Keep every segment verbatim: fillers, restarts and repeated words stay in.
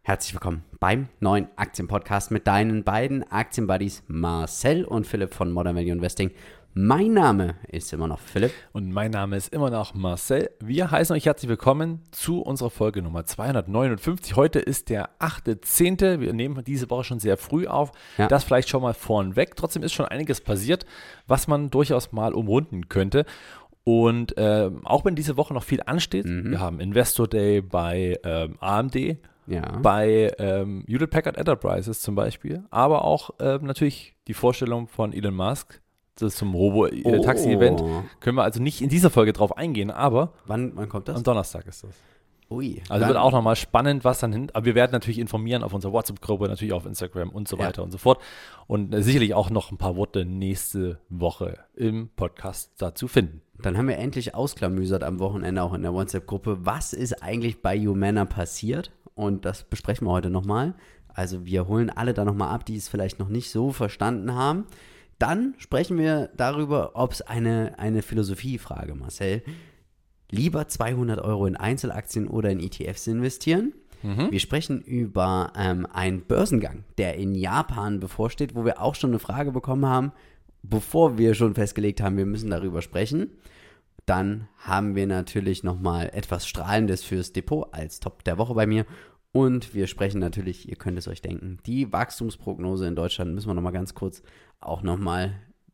Herzlich willkommen beim neuen Aktienpodcast mit deinen beiden Aktienbuddies Marcel und Philipp von Modern Value Investing. Mein Name ist immer noch Philipp. Und mein Name ist immer noch Marcel. Wir heißen euch herzlich willkommen zu unserer Folge Nummer zweihundertneunundfünfzig. Heute ist der achte zehnte Wir nehmen diese Woche schon sehr früh auf. Ja. Das vielleicht schon mal vornweg. Trotzdem ist schon einiges passiert, was man durchaus mal umrunden könnte. Und äh, auch wenn diese Woche noch viel ansteht, mhm. wir haben Investor Day bei ähm, A M D, ja. bei ähm, Hewlett Packard Enterprises zum Beispiel, aber auch ähm, natürlich die Vorstellung von Elon Musk zum Robo-Taxi-Event. Oh. Können wir also nicht in dieser Folge drauf eingehen, aber wann, wann kommt das? Am Donnerstag ist das. Ui. Also wann? Wird auch nochmal spannend, was dann hin, aber wir werden natürlich informieren auf unserer WhatsApp-Gruppe, natürlich auf Instagram und so weiter ja. und so fort und äh, sicherlich auch noch ein paar Worte nächste Woche im Podcast dazu finden. Dann haben wir endlich ausklamüsert am Wochenende auch in der WhatsApp-Gruppe, was ist eigentlich bei Humana passiert, und das besprechen wir heute nochmal. Also wir holen alle da nochmal ab, die es vielleicht noch nicht so verstanden haben. Dann sprechen wir darüber, ob es eine, eine Philosophiefrage, Marcel, lieber zweihundert Euro in Einzelaktien oder in E T Fs investieren. Mhm. Wir sprechen über ähm, einen Börsengang, der in Japan bevorsteht, wo wir auch schon eine Frage bekommen haben, bevor wir schon festgelegt haben, wir müssen darüber sprechen. Dann haben wir natürlich nochmal etwas Strahlendes fürs Depot als Top der Woche bei mir. Und wir sprechen natürlich, ihr könnt es euch denken, die Wachstumsprognose in Deutschland müssen wir nochmal ganz kurz auch nochmal,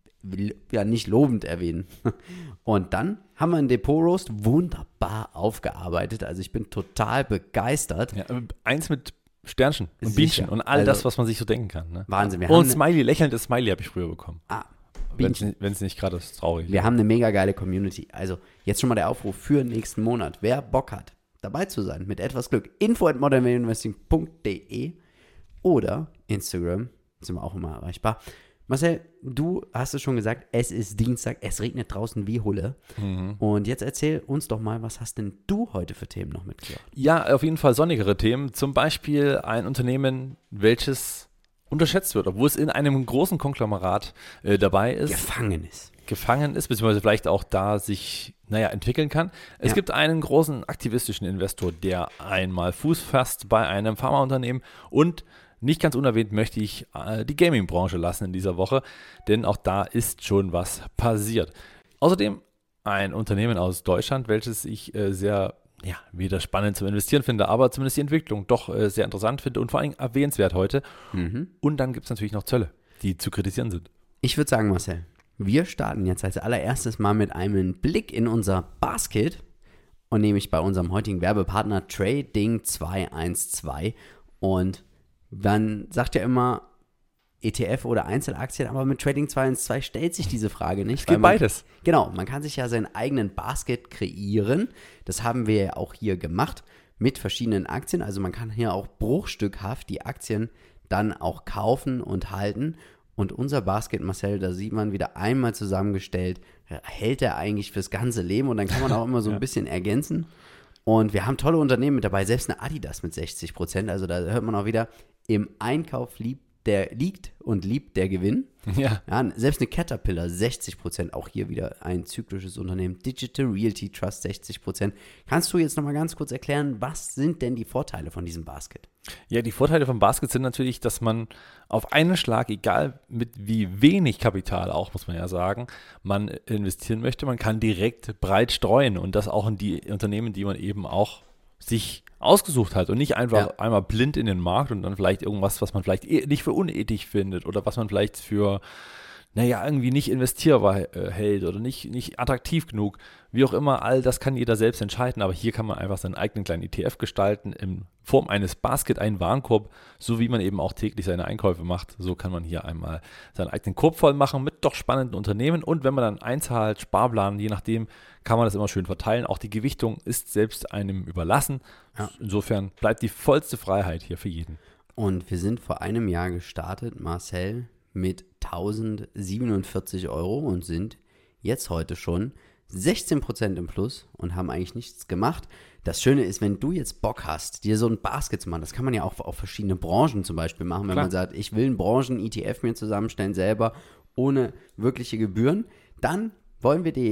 ja, nicht lobend erwähnen. Und dann haben wir einen Depot-Roast wunderbar aufgearbeitet. Also ich bin total begeistert. Ja, eins mit Sternchen und Sicher. Bienchen und all also, das, was man sich so denken kann. Ne? Wahnsinn. Wir und haben Smiley, lächelndes Smiley habe ich früher bekommen. Ah, wenn es nicht gerade traurig ist. Wir haben eine mega geile Community. Also jetzt schon mal der Aufruf für nächsten Monat. Wer Bock hat, dabei zu sein, mit etwas Glück, info at modern value investing punkt de oder Instagram, sind wir auch immer erreichbar. Marcel, du hast es schon gesagt, es ist Dienstag, es regnet draußen wie Hulle. Mhm. Und jetzt erzähl uns doch mal, was hast denn du heute für Themen noch mitgebracht? Ja, auf jeden Fall sonnigere Themen. Zum Beispiel ein Unternehmen, welches unterschätzt wird, obwohl es in einem großen Konglomerat äh, dabei ist. Gefangen ist. gefangen ist, beziehungsweise vielleicht auch da sich, naja, entwickeln kann. Es ja. gibt einen großen aktivistischen Investor, der einmal Fuß fasst bei einem Pharmaunternehmen, und nicht ganz unerwähnt möchte ich äh, die Gaming-Branche lassen in dieser Woche, denn auch da ist schon was passiert. Außerdem ein Unternehmen aus Deutschland, welches ich äh, sehr, ja, weder spannend zum Investieren finde, aber zumindest die Entwicklung doch äh, sehr interessant finde und vor allem erwähnenswert heute. Mhm. Und dann gibt es natürlich noch Zölle, die zu kritisieren sind. Ich würde sagen, Marcel, wir starten jetzt als allererstes mal mit einem Blick in unser Basket, und nämlich bei unserem heutigen Werbepartner Trading zweihundertzwölf. Und man sagt ja immer E T F oder Einzelaktien, aber mit Trading zweihundertzwölf stellt sich diese Frage nicht. Es geht man, beides. Genau, man kann sich ja seinen eigenen Basket kreieren. Das haben wir ja auch hier gemacht mit verschiedenen Aktien. Also man kann hier auch bruchstückhaft die Aktien dann auch kaufen und halten. Und unser Basket, Marcel, da sieht man wieder einmal zusammengestellt, hält er eigentlich fürs ganze Leben, und dann kann man auch immer so ein ja. bisschen ergänzen. Und wir haben tolle Unternehmen mit dabei, selbst eine Adidas mit sechzig Prozent, also da hört man auch wieder, im Einkauf liebt der, liegt und liebt der Gewinn. Ja. Ja, selbst eine Caterpillar sechzig Prozent, auch hier wieder ein zyklisches Unternehmen. Digital Realty Trust sechzig Prozent. Kannst du jetzt nochmal ganz kurz erklären, was sind denn die Vorteile von diesem Basket? Ja, die Vorteile vom Basket sind natürlich, dass man auf einen Schlag, egal mit wie wenig Kapital auch, muss man ja sagen, man investieren möchte, man kann direkt breit streuen, und das auch in die Unternehmen, die man eben auch sich ausgesucht hat, und nicht einfach ja. einmal blind in den Markt und dann vielleicht irgendwas, was man vielleicht nicht für unethisch findet oder was man vielleicht für, naja, irgendwie nicht investierbar äh, hält oder nicht, nicht attraktiv genug. Wie auch immer, all das kann jeder selbst entscheiden, aber hier kann man einfach seinen eigenen kleinen E T F gestalten in Form eines Basket, einen Warenkorb, so wie man eben auch täglich seine Einkäufe macht. So kann man hier einmal seinen eigenen Korb voll machen mit doch spannenden Unternehmen, und wenn man dann einzahlt, Sparplan, je nachdem, kann man das immer schön verteilen. Auch die Gewichtung ist selbst einem überlassen. Ja. Insofern bleibt die vollste Freiheit hier für jeden. Und wir sind vor einem Jahr gestartet, Marcel, mit tausendsiebenundvierzig Euro und sind jetzt heute schon sechzehn Prozent im Plus und haben eigentlich nichts gemacht. Das Schöne ist, wenn du jetzt Bock hast, dir so ein Basket zu machen, das kann man ja auch auf verschiedene Branchen zum Beispiel machen, wenn Klar. man sagt, ich will einen Branchen-E T F mir zusammenstellen selber, ohne wirkliche Gebühren, dann wollen wir dir jetzt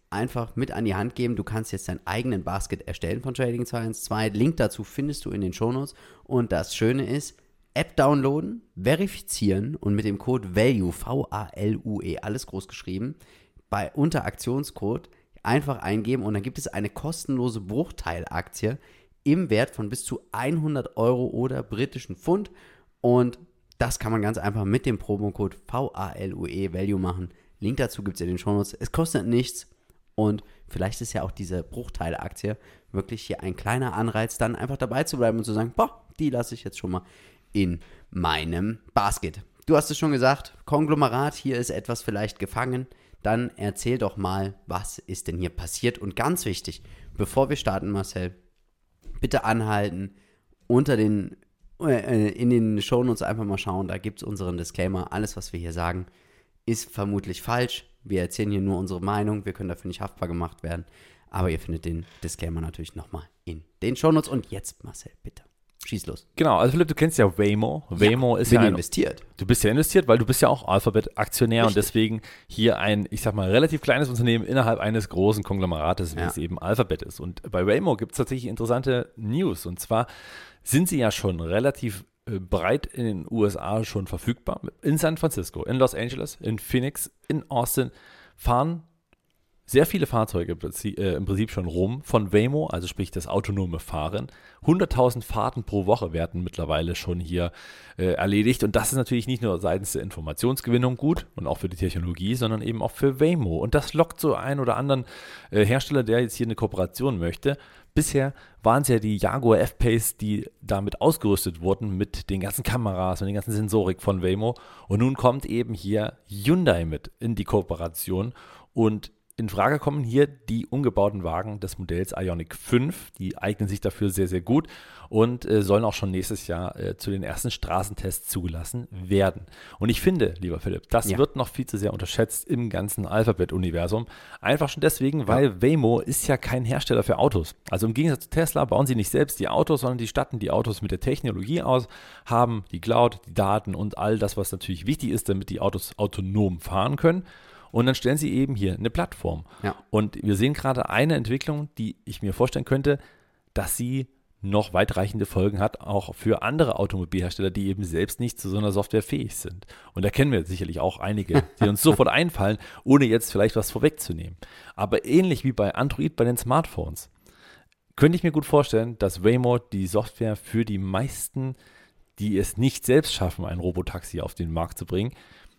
einfach mit an die Hand geben. Du kannst jetzt deinen eigenen Basket erstellen von Trading zwei eins zwei. Link dazu findest du in den Shownotes. Und das Schöne ist, App downloaden, verifizieren und mit dem Code VALUE, V A L U E, alles groß geschrieben, bei unter Aktionscode einfach eingeben und dann gibt es eine kostenlose Bruchteilaktie im Wert von bis zu hundert Euro oder britischen Pfund und das kann man ganz einfach mit dem Promocode V A L U E VALUE machen. Link dazu gibt es in den Shownotes. Es kostet nichts und vielleicht ist ja auch diese Bruchteilaktie wirklich hier ein kleiner Anreiz, dann einfach dabei zu bleiben und zu sagen, boah, die lasse ich jetzt schon mal in meinem Basket. Du hast es schon gesagt, Konglomerat, hier ist etwas vielleicht gefangen. Dann erzähl doch mal, was ist denn hier passiert? Und ganz wichtig, bevor wir starten, Marcel, bitte anhalten, unter den, äh, in den Shownotes einfach mal schauen, da gibt es unseren Disclaimer. Alles, was wir hier sagen, ist vermutlich falsch. Wir erzählen hier nur unsere Meinung, wir können dafür nicht haftbar gemacht werden. Aber ihr findet den Disclaimer natürlich nochmal in den Shownotes. Und jetzt, Marcel, bitte. Schieß los. Genau, also Philipp, du kennst ja Waymo. Waymo ja, ist bin ja ein, investiert. Du bist ja investiert, weil du bist ja auch Alphabet-Aktionär Richtig. Und deswegen hier ein, ich sag mal, relativ kleines Unternehmen innerhalb eines großen Konglomerates, wie Ja. es eben Alphabet ist. Und bei Waymo gibt es tatsächlich interessante News. Und zwar sind sie ja schon relativ äh, breit in den U S A schon verfügbar. In San Francisco, in Los Angeles, in Phoenix, in Austin fahren sehr viele Fahrzeuge im Prinzip, äh, im Prinzip schon rum von Waymo, also sprich das autonome Fahren. hunderttausend Fahrten pro Woche werden mittlerweile schon hier äh, erledigt. Und das ist natürlich nicht nur seitens der Informationsgewinnung gut und auch für die Technologie, sondern eben auch für Waymo. Und das lockt so einen oder anderen äh, Hersteller, der jetzt hier eine Kooperation möchte. Bisher waren es ja die Jaguar F-Pace, die damit ausgerüstet wurden mit den ganzen Kameras und den ganzen Sensorik von Waymo. Und nun kommt eben hier Hyundai mit in die Kooperation und in Frage kommen hier die umgebauten Wagen des Modells Ioniq fünf. Die eignen sich dafür sehr, sehr gut und äh, sollen auch schon nächstes Jahr äh, zu den ersten Straßentests zugelassen werden. Und ich finde, lieber Philipp, das Ja. wird noch viel zu sehr unterschätzt im ganzen Alphabet-Universum. Einfach schon deswegen, weil Ja. Waymo ist ja kein Hersteller für Autos. Also im Gegensatz zu Tesla bauen sie nicht selbst die Autos, sondern die statten die Autos mit der Technologie aus, haben die Cloud, die Daten und all das, was natürlich wichtig ist, damit die Autos autonom fahren können. Und dann stellen sie eben hier eine Plattform. Ja. Und wir sehen gerade eine Entwicklung, die ich mir vorstellen könnte, dass sie noch weitreichende Folgen hat, auch für andere Automobilhersteller, die eben selbst nicht zu so einer Software fähig sind. Und da kennen wir sicherlich auch einige, die uns sofort einfallen, ohne jetzt vielleicht was vorwegzunehmen. Aber ähnlich wie bei Android bei den Smartphones, könnte ich mir gut vorstellen, dass Waymo die Software für die meisten, die es nicht selbst schaffen, ein Robotaxi auf den Markt zu bringen,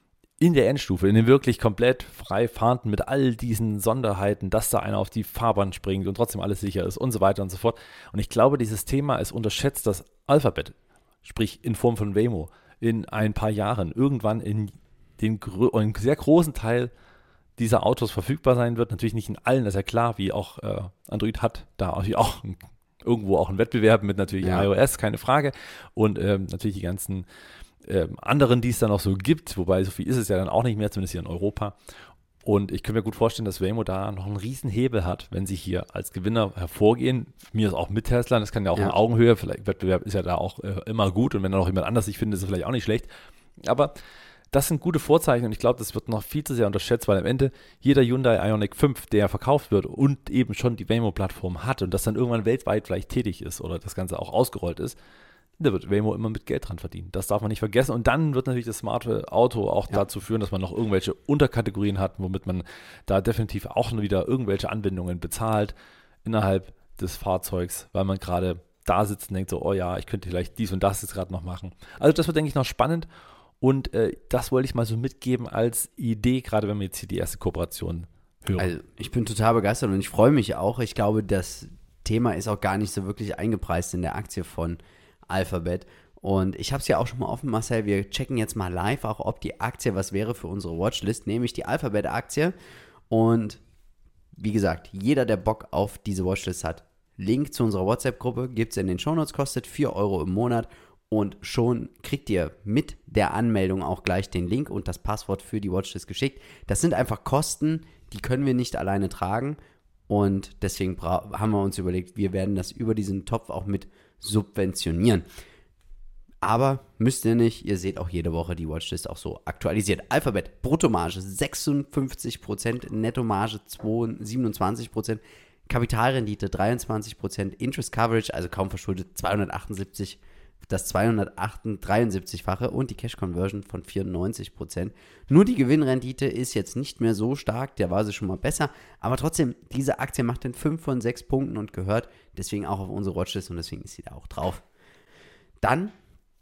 in der Endstufe, in den wirklich komplett frei fahrenden mit all diesen Sonderheiten, dass da einer auf die Fahrbahn springt und trotzdem alles sicher ist und so weiter und so fort. Und ich glaube, dieses Thema ist unterschätzt, dass Alphabet, sprich in Form von Waymo, in ein paar Jahren irgendwann in den grö- einen sehr großen Teil dieser Autos verfügbar sein wird. Natürlich nicht in allen, das ist ja klar, wie auch äh, Android hat, da natürlich auch ein, irgendwo auch ein Wettbewerb mit natürlich Ja. iOS, keine Frage. Und ähm, natürlich die ganzen Ähm, anderen, die es dann auch so gibt, wobei so viel ist es ja dann auch nicht mehr, zumindest hier in Europa. Und ich könnte mir gut vorstellen, dass Waymo da noch einen riesen Hebel hat, wenn sie hier als Gewinner hervorgehen. Mir ist auch mit Tesla, das kann ja auch Ja. in Augenhöhe, vielleicht Wettbewerb ist ja da auch äh, immer gut und wenn dann noch jemand anders sich findet, ist es vielleicht auch nicht schlecht. Aber das sind gute Vorzeichen und ich glaube, das wird noch viel zu sehr unterschätzt, weil am Ende jeder Hyundai Ioniq fünf, der verkauft wird und eben schon die Waymo-Plattform hat und das dann irgendwann weltweit vielleicht tätig ist oder das Ganze auch ausgerollt ist, da wird Waymo immer mit Geld dran verdienen. Das darf man nicht vergessen. Und dann wird natürlich das smarte Auto auch Ja. dazu führen, dass man noch irgendwelche Unterkategorien hat, womit man da definitiv auch wieder irgendwelche Anwendungen bezahlt innerhalb des Fahrzeugs, weil man gerade da sitzt und denkt so, oh ja, ich könnte vielleicht dies und das jetzt gerade noch machen. Also das wird, denke ich, noch spannend. Und äh, das wollte ich mal so mitgeben als Idee, gerade wenn wir jetzt hier die erste Kooperation hören. Also ich bin total begeistert und ich freue mich auch. Ich glaube, das Thema ist auch gar nicht so wirklich eingepreist in der Aktie von Alphabet. Und ich habe es ja auch schon mal offen, Marcel, wir checken jetzt mal live auch, ob die Aktie was wäre für unsere Watchlist, nämlich die Alphabet-Aktie. Und wie gesagt, jeder, der Bock auf diese Watchlist hat, Link zu unserer WhatsApp-Gruppe gibt es in den Shownotes, kostet vier Euro im Monat und schon kriegt ihr mit der Anmeldung auch gleich den Link und das Passwort für die Watchlist geschickt. Das sind einfach Kosten, die können wir nicht alleine tragen und deswegen bra- haben wir uns überlegt, wir werden das über diesen Topf auch mit subventionieren. Aber müsst ihr nicht, ihr seht auch jede Woche die Watchlist auch so aktualisiert. Alphabet, Bruttomarge sechsundfünfzig Prozent, Nettomarge siebenundzwanzig Prozent, Kapitalrendite dreiundzwanzig Prozent, Interest Coverage, also kaum verschuldet, zweihundertachtundsiebzig, das zweihundertdreiundsiebzig-fache und die Cash Conversion von vierundneunzig Prozent. Nur die Gewinnrendite ist jetzt nicht mehr so stark, der war sie schon mal besser, aber trotzdem, diese Aktie macht den fünf von sechs Punkten und gehört deswegen auch auf unsere Watchlist und deswegen ist sie da auch drauf. Dann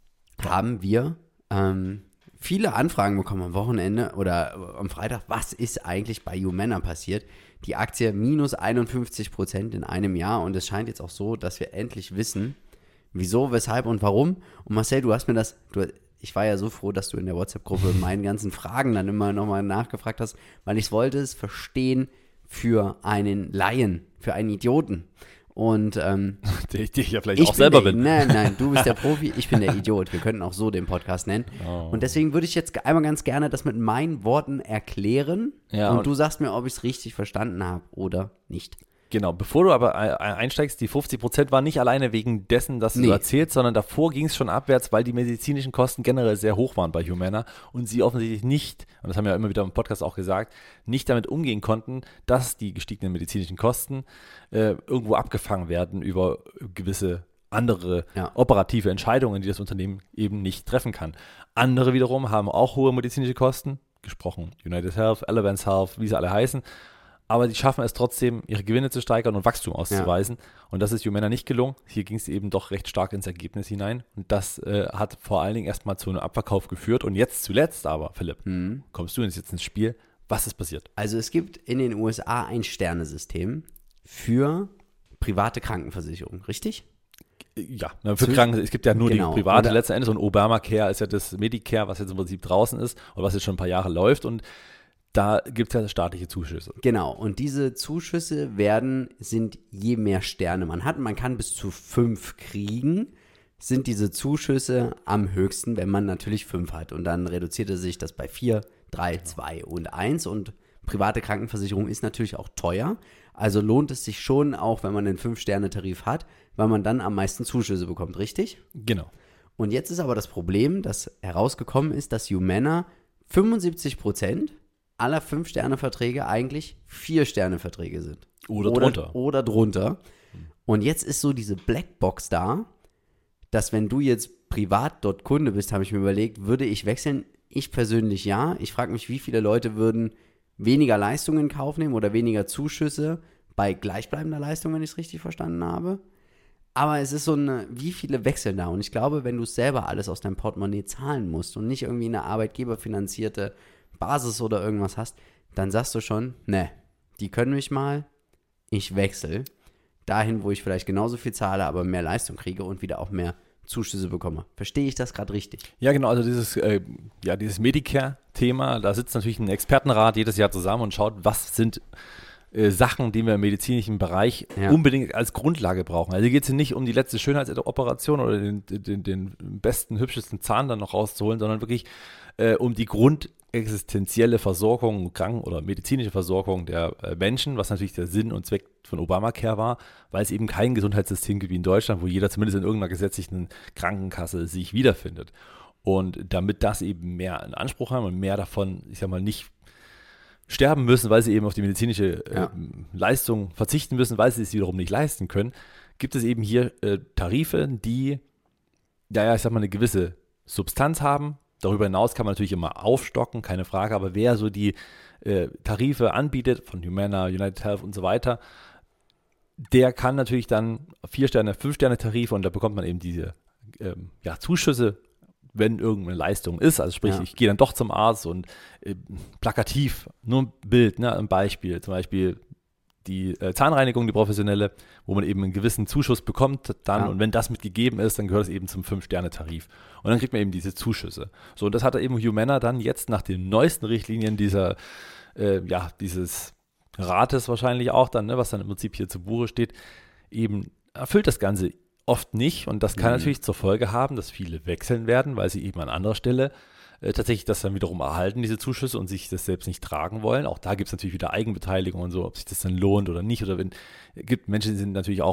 haben wir ähm, viele Anfragen bekommen am Wochenende oder am Freitag, was ist eigentlich bei Humana passiert? Die Aktie minus einundfünfzig Prozent in einem Jahr und es scheint jetzt auch so, dass wir endlich wissen, wieso, weshalb und warum. Und Marcel, du hast mir das, du, ich war ja so froh, dass du in der WhatsApp-Gruppe meinen ganzen Fragen dann immer nochmal nachgefragt hast, weil ich wollte es verstehen für einen Laien, für einen Idioten. Und ähm, die, die ich ja vielleicht ich auch selber der, bin. Nein, nein, du bist der Profi, ich bin der Idiot. Wir könnten auch so den Podcast nennen. Oh. Und deswegen würde ich jetzt einmal ganz gerne das mit meinen Worten erklären. Ja, und, und du sagst mir, ob ich es richtig verstanden habe oder nicht. Genau, bevor du aber einsteigst, die fünfzig Prozent war nicht alleine wegen dessen, dass du nee. erzählst, sondern davor ging es schon abwärts, weil die medizinischen Kosten generell sehr hoch waren bei Humana und sie offensichtlich nicht, und das haben wir ja immer wieder im Podcast auch gesagt, nicht damit umgehen konnten, dass die gestiegenen medizinischen Kosten äh, irgendwo abgefangen werden über gewisse andere ja. operative Entscheidungen, die das Unternehmen eben nicht treffen kann. Andere wiederum haben auch hohe medizinische Kosten, gesprochen United Health, Elevance Health, wie sie alle heißen, aber die schaffen es trotzdem, ihre Gewinne zu steigern und Wachstum auszuweisen. Ja. Und das ist Humana nicht gelungen. Hier ging es eben doch recht stark ins Ergebnis hinein. Und das äh, hat vor allen Dingen erstmal zu einem Abverkauf geführt. Und jetzt zuletzt aber, Philipp, mhm. kommst du jetzt ins Spiel. Was ist passiert? Also es gibt in den U S A ein Sternesystem für private Krankenversicherung, richtig? Ja, für Kranken, es gibt ja nur genau. die private letzten Endes. Und Obamacare ist ja das Medicare, was jetzt im Prinzip draußen ist und was jetzt schon ein paar Jahre läuft. Und da gibt es ja staatliche Zuschüsse. Genau, und diese Zuschüsse werden, sind je mehr Sterne man hat, man kann bis zu fünf kriegen, sind diese Zuschüsse am höchsten, wenn man natürlich fünf hat. Und dann reduzierte sich das bei vier, drei, zwei und eins. Und private Krankenversicherung ist natürlich auch teuer. Also lohnt es sich schon, auch wenn man den fünf Sterne Tarif hat, weil man dann am meisten Zuschüsse bekommt, richtig? Genau. Und jetzt ist aber das Problem, dass herausgekommen ist, dass Humana fünfundsiebzig Prozent aller fünf Sterne Verträge eigentlich vier Sterne Verträge sind. Oder, oder drunter. Oder drunter. Und jetzt ist so diese Blackbox da, dass wenn du jetzt privat dort Kunde bist, habe ich mir überlegt, würde ich wechseln? Ich persönlich ja. Ich frage mich, wie viele Leute würden weniger Leistungen in Kauf nehmen oder weniger Zuschüsse bei gleichbleibender Leistung, wenn ich es richtig verstanden habe. Aber es ist so eine, wie viele wechseln da? Und ich glaube, wenn du es selber alles aus deinem Portemonnaie zahlen musst und nicht irgendwie eine arbeitgeberfinanzierte Basis oder irgendwas hast, dann sagst du schon, ne, die können mich mal, ich wechsle dahin, wo ich vielleicht genauso viel zahle, aber mehr Leistung kriege und wieder auch mehr Zuschüsse bekomme. Verstehe ich das gerade richtig? Ja, genau, also dieses, äh, ja, dieses Medicare-Thema, da sitzt natürlich ein Expertenrat jedes Jahr zusammen und schaut, was sind äh, Sachen, die wir im medizinischen Bereich ja. unbedingt als Grundlage brauchen. Also hier geht es nicht um die letzte Schönheitsoperation oder den, den, den besten, hübschesten Zahn dann noch rauszuholen, sondern wirklich äh, um die Grund existenzielle Versorgung, Kranken- oder medizinische Versorgung der äh, Menschen, was natürlich der Sinn und Zweck von Obamacare war, weil es eben kein Gesundheitssystem gibt wie in Deutschland, wo jeder zumindest in irgendeiner gesetzlichen Krankenkasse sich wiederfindet. Und damit das eben mehr in Anspruch haben und mehr davon, ich sag mal, nicht sterben müssen, weil sie eben auf die medizinische äh, ja. Leistung verzichten müssen, weil sie es wiederum nicht leisten können, gibt es eben hier äh, Tarife, die, ja, ja, ich sag mal, eine gewisse Substanz haben. Darüber hinaus kann man natürlich immer aufstocken, keine Frage, aber wer so die äh, Tarife anbietet, von Humana, United Health und so weiter, der kann natürlich dann vier Sterne, fünf Sterne Tarife und da bekommt man eben diese ähm, ja, Zuschüsse, wenn irgendeine Leistung ist. Also sprich, ja. ich gehe dann doch zum Arzt und äh, plakativ, nur ein Bild, ne, ein Beispiel, zum Beispiel die äh, Zahnreinigung, die professionelle, wo man eben einen gewissen Zuschuss bekommt dann ja. und wenn das mitgegeben ist, dann gehört es eben zum fünf Sterne Tarif. Und dann kriegt man eben diese Zuschüsse. So, und das hat eben Humana dann jetzt nach den neuesten Richtlinien dieser, äh, ja, dieses Rates wahrscheinlich auch dann, ne, was dann im Prinzip hier zu Buche steht, eben erfüllt das Ganze oft nicht und das kann mhm. natürlich zur Folge haben, dass viele wechseln werden, weil sie eben an anderer Stelle äh, tatsächlich das dann wiederum erhalten, diese Zuschüsse und sich das selbst nicht tragen wollen. Auch da gibt es natürlich wieder Eigenbeteiligung und so, ob sich das dann lohnt oder nicht. Oder wenn, es gibt Menschen, die sind natürlich auch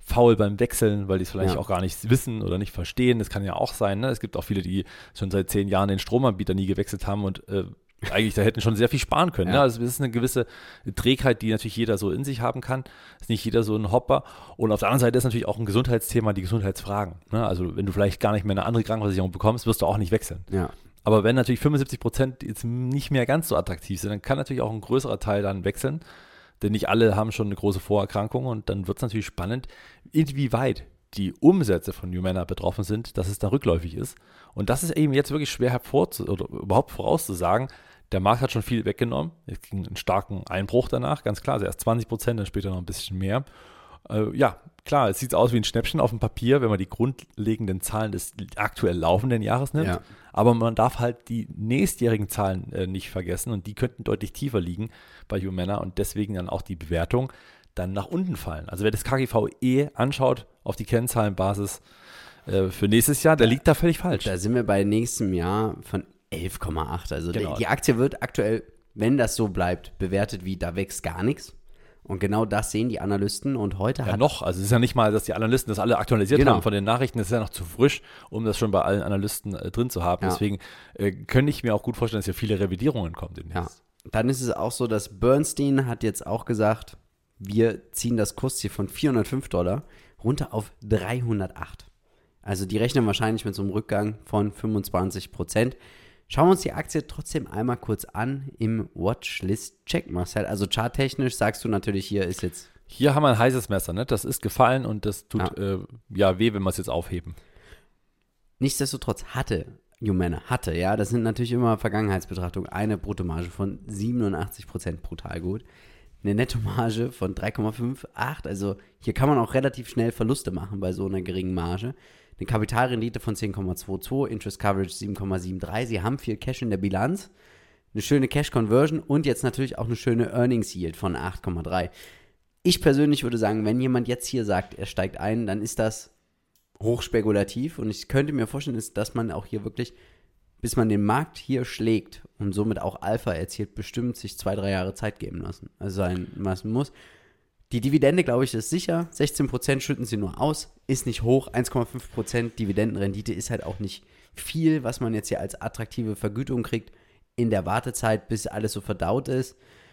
faul beim Wechseln, weil die es vielleicht Ja. auch gar nicht wissen oder nicht verstehen. Das kann ja auch sein. Ne? Es gibt auch viele, die schon seit zehn Jahren den Stromanbieter nie gewechselt haben und äh, eigentlich da hätten schon sehr viel sparen können. Ja. Ne? Also es ist eine gewisse Trägheit, die natürlich jeder so in sich haben kann. Ist nicht jeder so ein Hopper. Und auf der anderen Seite ist natürlich auch ein Gesundheitsthema, die Gesundheitsfragen. Ne? Also wenn du vielleicht gar nicht mehr eine andere Krankenversicherung bekommst, wirst du auch nicht wechseln. Ja. Aber wenn natürlich fünfundsiebzig Prozent jetzt nicht mehr ganz so attraktiv sind, dann kann natürlich auch ein größerer Teil dann wechseln. Denn nicht alle haben schon eine große Vorerkrankung und dann wird es natürlich spannend, inwieweit die Umsätze von Humana betroffen sind, dass es da rückläufig ist. Und das ist eben jetzt wirklich schwer hervorzu oder überhaupt vorauszusagen. Der Markt hat schon viel weggenommen. Es ging einen starken Einbruch danach, ganz klar. Also erst zwanzig Prozent, dann später noch ein bisschen mehr. Äh, ja, klar, es sieht aus wie ein Schnäppchen auf dem Papier, wenn man die grundlegenden Zahlen des aktuell laufenden Jahres nimmt. Ja. Aber man darf halt die nächstjährigen Zahlen äh, nicht vergessen und die könnten deutlich tiefer liegen bei Humana und deswegen dann auch die Bewertung dann nach unten fallen. Also wer das K G V E anschaut auf die Kennzahlenbasis äh, für nächstes Jahr, der liegt da völlig falsch. Da sind wir bei nächstem Jahr von elf Komma acht. Also Genau. die, die Aktie wird aktuell, wenn das so bleibt, bewertet wie, da wächst gar nichts. Und genau das sehen die Analysten und heute Ja, hat... noch. Also es ist ja nicht mal, dass die Analysten das alle aktualisiert Genau. haben von den Nachrichten. Das ist ja noch zu frisch, um das schon bei allen Analysten äh, drin zu haben. Ja. Deswegen äh, könnte ich mir auch gut vorstellen, dass hier viele Revidierungen kommen Ja. demnächst. Dann ist es auch so, dass Bernstein hat jetzt auch gesagt, wir ziehen das Kursziel von vierhundertfünf Dollar runter auf dreihundertacht. Also die rechnen wahrscheinlich mit so einem Rückgang von fünfundzwanzig Prozent. Schauen wir uns die Aktie trotzdem einmal kurz an im Watchlist-Check, Marcel. Also charttechnisch sagst du natürlich, hier ist jetzt... Hier haben wir ein heißes Messer, ne? Das ist gefallen und das tut ja, äh, ja weh, wenn wir es jetzt aufheben. Nichtsdestotrotz hatte Humana, hatte, ja, das sind natürlich immer Vergangenheitsbetrachtungen, eine Bruttomarge von siebenundachtzig Prozent, brutal gut. Eine Nettomarge von drei Komma achtundfünfzig, also hier kann man auch relativ schnell Verluste machen bei so einer geringen Marge. Eine Kapitalrendite von zehn Komma zweiundzwanzig, Interest Coverage sieben Komma dreiundsiebzig. Sie haben viel Cash in der Bilanz, eine schöne Cash Conversion und jetzt natürlich auch eine schöne Earnings Yield von acht Komma drei. Ich persönlich würde sagen, wenn jemand jetzt hier sagt, er steigt ein, dann ist das hochspekulativ und ich könnte mir vorstellen, dass man auch hier wirklich, bis man den Markt hier schlägt und somit auch Alpha erzielt, bestimmt sich zwei, drei Jahre Zeit geben lassen. Also sein lassen muss. Die Dividende, glaube ich, ist sicher. sechzehn Prozent schütten sie nur aus. Ist nicht hoch. eins Komma fünf Prozent Dividendenrendite ist halt auch nicht viel, was man jetzt hier als attraktive Vergütung kriegt in der Wartezeit, bis alles so verdaut ist.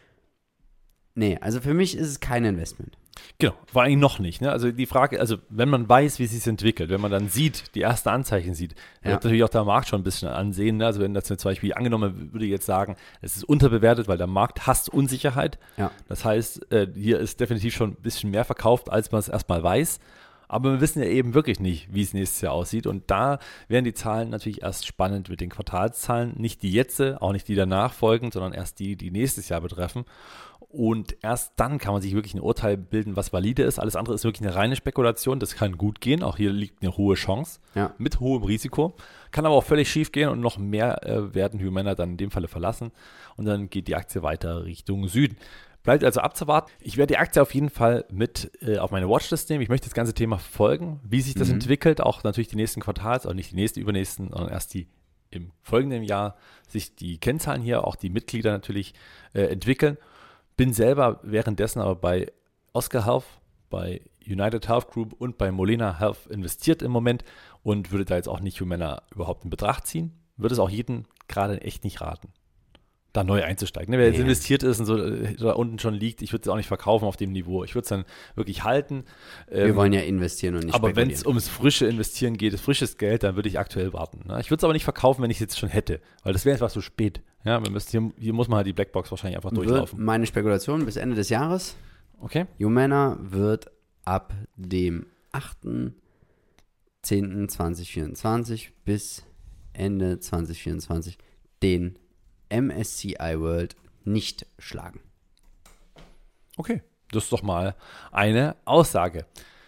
Nee, also für mich ist es kein Investment. Genau, vor allem noch nicht. Ne? Also die Frage, also wenn man weiß, wie es sich entwickelt, wenn man dann sieht, die ersten Anzeichen sieht, dann Ja. wird natürlich auch der Markt schon ein bisschen ansehen. Ne? Also wenn das zum Beispiel angenommen würde ich jetzt sagen, es ist unterbewertet, weil der Markt hasst Unsicherheit. Ja. Das heißt, äh, hier ist definitiv schon ein bisschen mehr verkauft, als man es erstmal weiß. Aber wir wissen ja eben wirklich nicht, wie es nächstes Jahr aussieht. Und da werden die Zahlen natürlich erst spannend mit den Quartalszahlen. Nicht die jetzt, auch nicht die danach folgen, sondern erst die, die nächstes Jahr betreffen. Und erst dann kann man sich wirklich ein Urteil bilden, was valide ist. Alles andere ist wirklich eine reine Spekulation. Das kann gut gehen. Auch hier liegt eine hohe Chance Ja. mit hohem Risiko. Kann aber auch völlig schief gehen und noch mehr äh, werden Humana dann in dem Falle verlassen. Und dann geht die Aktie weiter Richtung Süden. Bleibt also abzuwarten. Ich werde die Aktie auf jeden Fall mit äh, auf meine Watchlist nehmen. Ich möchte das ganze Thema verfolgen, wie sich das Mhm. entwickelt. Auch natürlich die nächsten Quartals, auch nicht die nächsten, übernächsten, sondern erst die im folgenden Jahr sich die Kennzahlen hier, auch die Mitglieder natürlich äh, entwickeln. Bin selber währenddessen aber bei Oscar Health, bei United Health Group und bei Molina Health investiert im Moment und würde da jetzt auch nicht Humana überhaupt in Betracht ziehen. Würde es auch jedem gerade echt nicht raten, da neu einzusteigen. Ne? Wer jetzt Ja. investiert ist und so äh, da unten schon liegt, ich würde es auch nicht verkaufen auf dem Niveau. Ich würde es dann wirklich halten. Wir Ähm, wollen ja investieren und nicht aber wenn spekulieren. es ums frische Investieren geht, das frisches Geld, dann würde ich aktuell warten. Ne? Ich würde es aber nicht verkaufen, wenn ich es jetzt schon hätte, weil das wäre etwas zu spät. Ja, wir müssen, hier, hier muss man halt die Blackbox wahrscheinlich einfach Wird durchlaufen. meine Spekulation bis Ende des Jahres. Okay? Humana wird ab dem achten zehnten zweitausendvierundzwanzig bis Ende zweitausendvierundzwanzig den M S C I World nicht schlagen. Okay, das ist doch mal eine Aussage.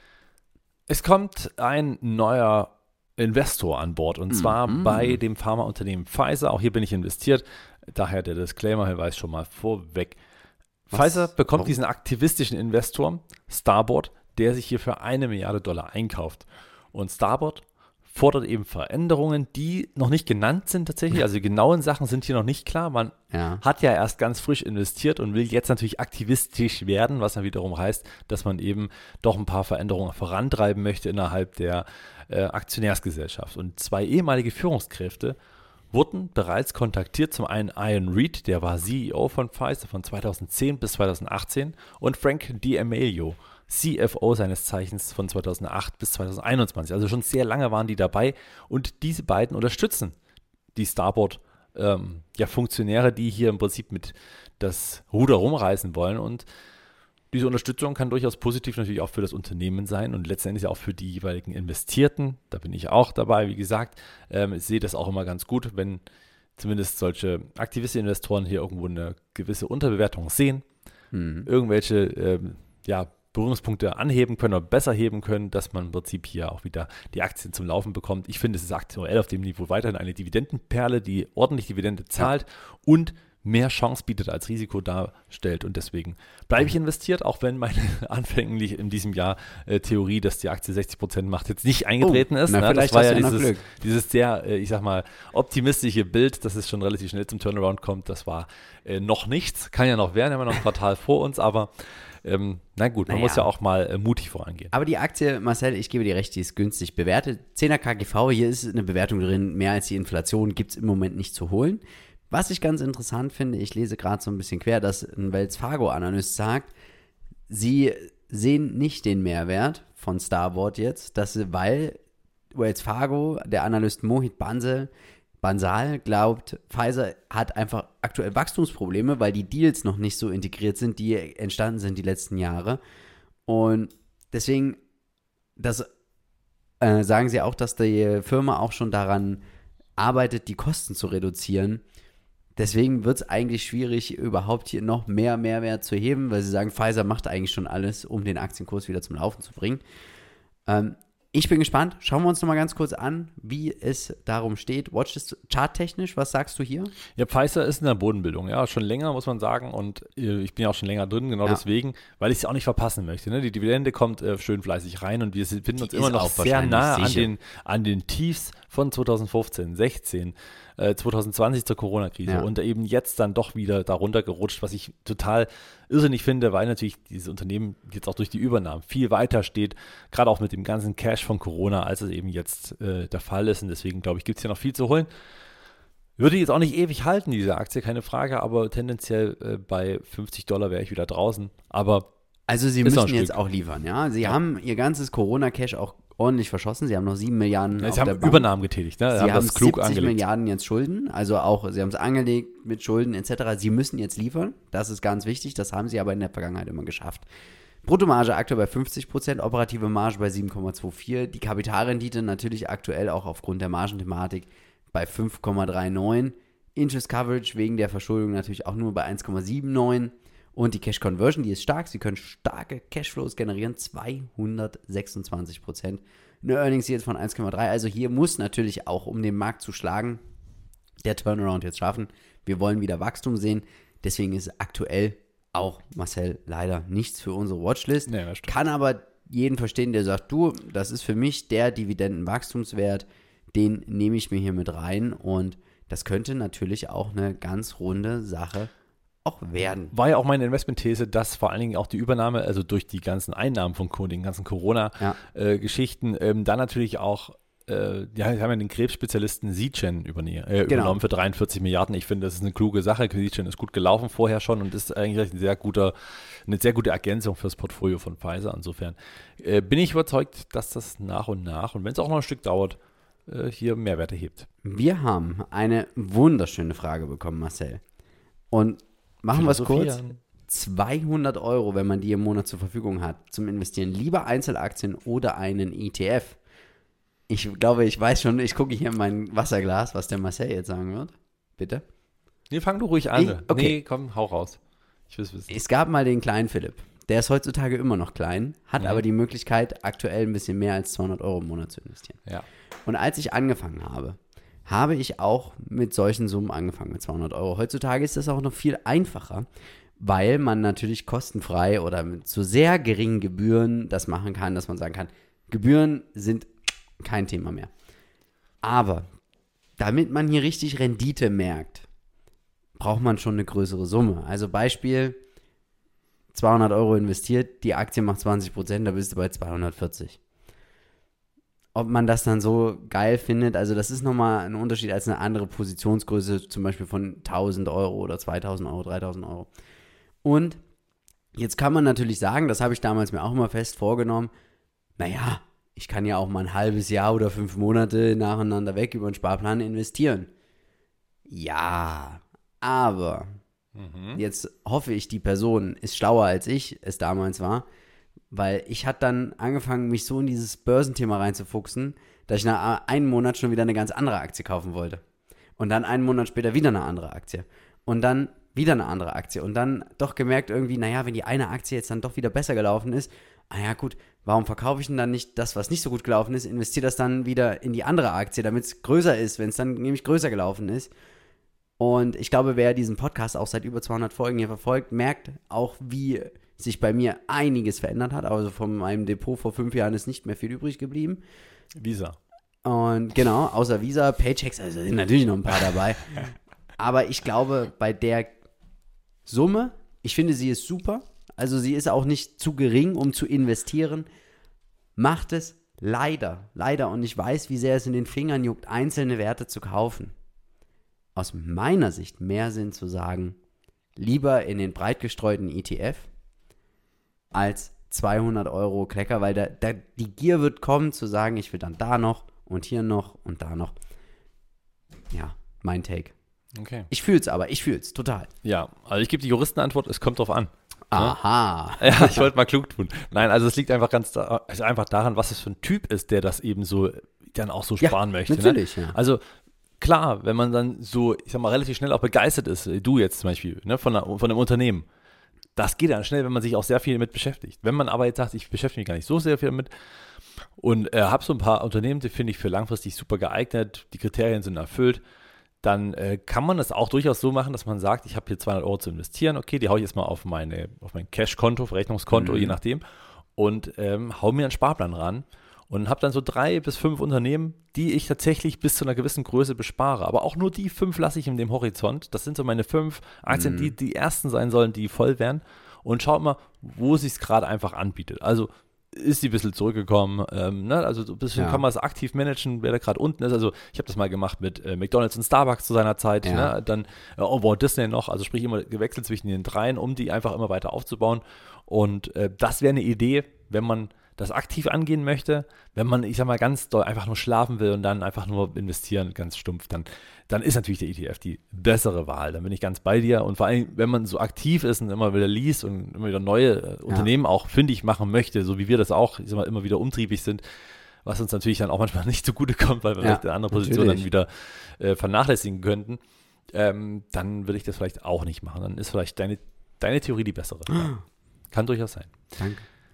Es kommt ein neuer Investor an Bord und zwar Mhm. bei dem Pharmaunternehmen Pfizer. Auch hier bin ich investiert, daher der Disclaimer-Hinweis schon mal vorweg. Was? Pfizer bekommt Warum? diesen aktivistischen Investor, Starboard, der sich hier für eine Milliarde Dollar einkauft. Und Starboard fordert eben Veränderungen, die noch nicht genannt sind tatsächlich. Also die genauen Sachen sind hier noch nicht klar. Man Ja. hat ja erst ganz frisch investiert und will jetzt natürlich aktivistisch werden, was dann wiederum heißt, dass man eben doch ein paar Veränderungen vorantreiben möchte innerhalb der äh, Aktionärsgesellschaft. Und zwei ehemalige Führungskräfte wurden bereits kontaktiert. Zum einen Ian Reid, der war C E O von Pfizer von zweitausendzehn bis zweitausendachtzehn, und Frank D'Amelio, C F O seines Zeichens von zweitausendacht bis zweitausendeinundzwanzig. Also schon sehr lange waren die dabei, und diese beiden unterstützen die Starboard ähm, ja, Funktionäre, die hier im Prinzip mit das Ruder rumreißen wollen, und diese Unterstützung kann durchaus positiv natürlich auch für das Unternehmen sein und letztendlich auch für die jeweiligen Investierten. Da bin ich auch dabei, wie gesagt. Ähm, ich sehe das auch immer ganz gut, wenn zumindest solche Aktivisten-Investoren hier irgendwo eine gewisse Unterbewertung sehen, Mhm. irgendwelche ähm, ja, Berührungspunkte anheben können oder besser heben können, dass man im Prinzip hier auch wieder die Aktien zum Laufen bekommt. Ich finde, es ist aktuell auf dem Niveau weiterhin eine Dividendenperle, die ordentlich Dividende zahlt und mehr Chance bietet als Risiko darstellt, und deswegen bleibe ich investiert, auch wenn meine anfänglich in diesem Jahr äh, Theorie, dass die Aktie sechzig Prozent macht, jetzt nicht eingetreten Oh, ist. na, Ne? vielleicht Das war hast ja du ja noch dieses, Glück. dieses sehr, äh, ich sag mal, optimistische Bild, dass es schon relativ schnell zum Turnaround kommt. Das war äh, noch nichts, kann ja noch werden, haben wir noch ein Quartal vor uns, aber ähm, na gut, man Naja. muss ja auch mal äh, mutig vorangehen. Aber die Aktie, Marcel, ich gebe dir recht, die ist günstig bewertet. zehner K G V, hier ist eine Bewertung drin, mehr als die Inflation gibt es im Moment nicht zu holen. Was ich ganz interessant finde, ich lese gerade so ein bisschen quer, dass ein Wells Fargo-Analyst sagt, sie sehen nicht den Mehrwert von Starboard jetzt, dass sie, weil Wells Fargo, der Analyst Mohit Bansal, Bansal glaubt, Pfizer hat einfach aktuell Wachstumsprobleme, weil die Deals noch nicht so integriert sind, die entstanden sind die letzten Jahre. Und deswegen, das äh, sagen sie auch, dass die Firma auch schon daran arbeitet, die Kosten zu reduzieren. Deswegen wird es eigentlich schwierig, überhaupt hier noch mehr Mehrwert zu heben, weil sie sagen, Pfizer macht eigentlich schon alles, um den Aktienkurs wieder zum Laufen zu bringen. Ähm, ich bin gespannt. Schauen wir uns nochmal ganz kurz an, wie es darum steht. Watchlist charttechnisch, was sagst du hier? Ja, Pfizer ist in der Bodenbildung, ja, schon länger, muss man sagen, und äh, ich bin ja auch schon länger drin, genau Ja. deswegen, weil ich es auch nicht verpassen möchte. Ne? Die Dividende kommt äh, schön fleißig rein, und wir sind, finden uns Die immer ist noch auch sehr wahrscheinlich nah an sicher. den, an den Tiefs von zweitausendfünfzehn, sechzehn, äh, zweitausendzwanzig zur Corona-Krise, Ja. und eben jetzt dann doch wieder darunter gerutscht, was ich total irrsinnig finde, weil natürlich dieses Unternehmen jetzt auch durch die Übernahmen viel weiter steht, gerade auch mit dem ganzen Cash von Corona, als es eben jetzt äh, der Fall ist, und deswegen glaube ich, gibt es hier noch viel zu holen. Würde jetzt auch nicht ewig halten, diese Aktie, keine Frage, aber tendenziell äh, bei fünfzig Dollar wäre ich wieder draußen. Aber Also sie Ist noch müssen ein jetzt Stück. auch liefern, ja. Sie Ja. haben ihr ganzes Corona-Cash auch ordentlich verschossen. Sie haben noch sieben Milliarden auf sie der haben Bank. Übernahmen getätigt, ne? Sie haben haben das klug siebzig angelegt. Milliarden jetzt Schulden, also auch, sie haben es angelegt mit Schulden et cetera. Sie müssen jetzt liefern, das ist ganz wichtig, das haben sie aber in der Vergangenheit immer geschafft. Bruttomarge aktuell bei fünfzig Prozent, operative Marge bei sieben Komma vierundzwanzig, die Kapitalrendite natürlich aktuell auch aufgrund der Margenthematik bei fünf Komma neununddreißig, Interest Coverage wegen der Verschuldung natürlich auch nur bei eins Komma neunundsiebzig und die Cash Conversion, die ist stark, sie können starke Cashflows generieren, zweihundertsechsundzwanzig Prozent. Eine Earnings Yield von eins Komma drei, also hier muss natürlich auch, um den Markt zu schlagen, der Turnaround jetzt schaffen. Wir wollen wieder Wachstum sehen, deswegen ist aktuell auch, Marcel, leider nichts für unsere Watchlist. Nee, das stimmt. Kann aber jeden verstehen, der sagt, du, das ist für mich der Dividendenwachstumswert, den nehme ich mir hier mit rein, und das könnte natürlich auch eine ganz runde Sache auch werden. War ja auch meine Investmentthese, dass vor allen Dingen auch die Übernahme, also durch die ganzen Einnahmen von Co- den ganzen Ja. Corona-Geschichten, ähm, dann natürlich auch, äh, ja, wir haben ja den Krebsspezialisten Seagen überne- äh, Genau. übernommen für dreiundvierzig Milliarden. Ich finde, das ist eine kluge Sache. Seagen ist gut gelaufen vorher schon und ist eigentlich ein sehr guter, eine sehr gute Ergänzung fürs Portfolio von Pfizer. Insofern äh, bin ich überzeugt, dass das nach und nach, und wenn es auch noch ein Stück dauert, äh, hier Mehrwerte hebt. Wir haben eine wunderschöne Frage bekommen, Marcel. Und machen wir es kurz. Philosophieren. zweihundert Euro, wenn man die im Monat zur Verfügung hat, zum Investieren. Lieber Einzelaktien oder einen E T F. Ich glaube, ich weiß schon, ich gucke hier in mein Wasserglas, was der Marcel jetzt sagen wird. Bitte. Nee, fang du ruhig an. Ich- okay. Nee, komm, hau raus. Ich will es wissen. Es gab mal den kleinen Philipp. Der ist heutzutage immer noch klein, hat Mhm. aber die Möglichkeit, aktuell ein bisschen mehr als zweihundert Euro im Monat zu investieren. Ja. Und als ich angefangen habe, habe ich auch mit solchen Summen angefangen, mit zweihundert Euro. Heutzutage ist das auch noch viel einfacher, weil man natürlich kostenfrei oder mit zu sehr geringen Gebühren das machen kann, dass man sagen kann, Gebühren sind kein Thema mehr. Aber damit man hier richtig Rendite merkt, braucht man schon eine größere Summe. Also Beispiel, zweihundert Euro investiert, die Aktie macht zwanzig Prozent, da bist du bei zweihundertvierzig. Ob man das dann so geil findet, also das ist nochmal ein Unterschied als eine andere Positionsgröße, zum Beispiel von tausend Euro oder zweitausend Euro, dreitausend Euro. Und jetzt kann man natürlich sagen, das habe ich damals mir auch immer fest vorgenommen, naja, ich kann ja auch mal ein halbes Jahr oder fünf Monate nacheinander weg über einen Sparplan investieren. Ja, aber mhm. jetzt hoffe ich, die Person ist schlauer als ich es damals war, weil ich hatte dann angefangen, mich so in dieses Börsenthema reinzufuchsen, dass ich nach einem Monat schon wieder eine ganz andere Aktie kaufen wollte. Und dann einen Monat später wieder eine andere Aktie. Und dann wieder eine andere Aktie. Und dann doch gemerkt irgendwie, naja, wenn die eine Aktie jetzt dann doch wieder besser gelaufen ist, ah ja gut, warum verkaufe ich denn dann nicht das, was nicht so gut gelaufen ist, investiere das dann wieder in die andere Aktie, damit es größer ist, wenn es dann nämlich größer gelaufen ist. Und ich glaube, wer diesen Podcast auch seit über zweihundert Folgen hier verfolgt, merkt auch, wie sich bei mir einiges verändert hat. Also von meinem Depot vor fünf Jahren ist nicht mehr viel übrig geblieben. Visa. Und genau, außer Visa, Paychecks, also sind natürlich noch ein paar dabei. Aber ich glaube, bei der Summe, ich finde, sie ist super. Also sie ist auch nicht zu gering, um zu investieren. Macht es leider, leider, und ich weiß, wie sehr es in den Fingern juckt, einzelne Werte zu kaufen. Aus meiner Sicht mehr Sinn zu sagen, lieber in den breit gestreuten E T F als zweihundert Euro Klecker, weil da, da die Gier wird kommen, zu sagen, ich will dann da noch und hier noch und da noch. Ja, mein Take. Okay. Ich fühle es aber, ich fühle es, total. Ja, also ich gebe die Juristenantwort, es kommt drauf an. Aha. Ja, ich wollte mal klug tun. Nein, also es liegt einfach ganz da, also einfach daran, was es für ein Typ ist, der das eben so dann auch so sparen ja, möchte. Natürlich, ne? ja. Also klar, wenn man dann so, ich sag mal, relativ schnell auch begeistert ist, du jetzt zum Beispiel, ne, von, einer, von einem Unternehmen, das geht dann schnell, wenn man sich auch sehr viel damit beschäftigt. Wenn man aber jetzt sagt, ich beschäftige mich gar nicht so sehr viel damit und äh, habe so ein paar Unternehmen, die finde ich für langfristig super geeignet, die Kriterien sind erfüllt, dann äh, kann man das auch durchaus so machen, dass man sagt, ich habe hier zweihundert Euro zu investieren, okay, die haue ich jetzt mal auf, meine, auf mein Cash-Konto, Verrechnungskonto, mhm. je nachdem, und ähm, hau mir einen Sparplan ran und habe dann so drei bis fünf Unternehmen, die ich tatsächlich bis zu einer gewissen Größe bespare. Aber auch nur die fünf lasse ich in dem Horizont. Das sind so meine fünf Aktien, mhm. die die ersten sein sollen, die voll werden. Und schaut mal, wo es sich gerade einfach anbietet. Also ist die ein bisschen zurückgekommen. Ähm, ne? Also so ein bisschen ja. kann man es aktiv managen, wer da gerade unten ist. Also ich habe das mal gemacht mit äh, McDonald's und Starbucks zu seiner Zeit. Ja. Ne? Dann äh, oh, Walt Disney noch. Also sprich immer gewechselt zwischen den dreien, um die einfach immer weiter aufzubauen. Und äh, das wäre eine Idee, wenn man das aktiv angehen möchte, wenn man, ich sag mal, ganz doll einfach nur schlafen will und dann einfach nur investieren, ganz stumpf, dann, dann ist natürlich der E T F die bessere Wahl. Dann bin ich ganz bei dir. Und vor allem, wenn man so aktiv ist und immer wieder liest und immer wieder neue äh, ja. Unternehmen auch fündig machen möchte, so wie wir das auch, ich sag mal, immer wieder umtriebig sind, was uns natürlich dann auch manchmal nicht zugutekommt, weil wir ja, vielleicht eine andere Position natürlich. dann wieder äh, vernachlässigen könnten, ähm, dann würde ich das vielleicht auch nicht machen. Dann ist vielleicht deine, deine Theorie die bessere. Ja. Kann durchaus sein. Danke.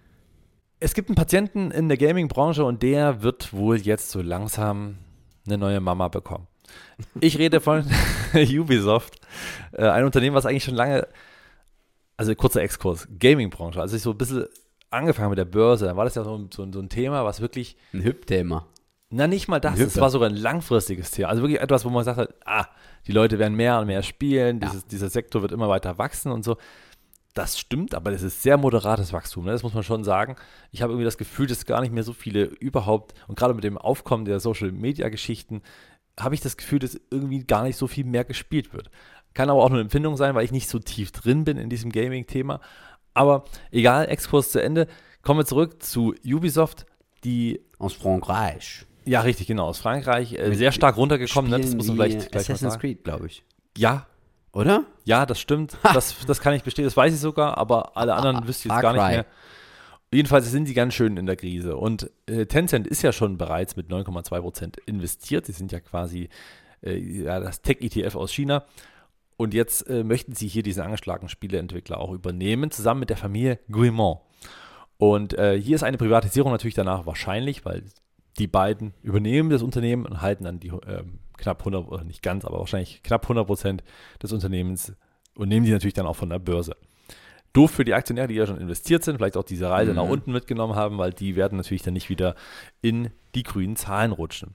Es gibt einen Patienten in der Gaming-Branche und der wird wohl jetzt so langsam eine neue Mama bekommen. Ich rede von Ubisoft, äh, ein Unternehmen, was eigentlich schon lange, also kurzer Exkurs, Gaming-Branche, als ich so ein bisschen angefangen mit der Börse, dann war das ja so, so, so ein Thema, was wirklich... Ein Hüb-Thema. Na, nicht mal das, es war sogar ein langfristiges Thema. Also wirklich etwas, wo man sagt, hat, ah, die Leute werden mehr und mehr spielen, dieses, ja. dieser Sektor wird immer weiter wachsen und so. Das stimmt, aber das ist sehr moderates Wachstum, ne? Das muss man schon sagen. Ich habe irgendwie das Gefühl, dass gar nicht mehr so viele überhaupt, und gerade mit dem Aufkommen der Social-Media-Geschichten, habe ich das Gefühl, dass irgendwie gar nicht so viel mehr gespielt wird. Kann aber auch nur eine Empfindung sein, weil ich nicht so tief drin bin in diesem Gaming-Thema. Aber egal, Exkurs zu Ende. Kommen wir zurück zu Ubisoft, die... Aus Frankreich. Ja, richtig, genau, aus Frankreich. Äh, sehr stark runtergekommen, ne? Das muss man vielleicht gleich mal sagen. Assassin's Creed, glaube ich. Ja. Oder? Ja, das stimmt. Das, das kann ich bestätigen, das weiß ich sogar, aber alle anderen ah, wüsste ich jetzt gar nicht mehr. Jedenfalls sind sie ganz schön in der Krise. Und äh, Tencent ist ja schon bereits mit neun Komma zwei Prozent investiert. Sie sind ja quasi äh, ja, das Tech-E T F aus China. Und jetzt äh, möchten sie hier diesen angeschlagenen Spieleentwickler auch übernehmen, zusammen mit der Familie Guillemot. Und äh, hier ist eine Privatisierung natürlich danach wahrscheinlich, weil die beiden übernehmen das Unternehmen und halten dann die äh, knapp hundert, oder nicht ganz, aber wahrscheinlich knapp hundert Prozent des Unternehmens und nehmen die natürlich dann auch von der Börse. Doof für die Aktionäre, die ja schon investiert sind, vielleicht auch diese Reise mhm. nach unten mitgenommen haben, weil die werden natürlich dann nicht wieder in die grünen Zahlen rutschen.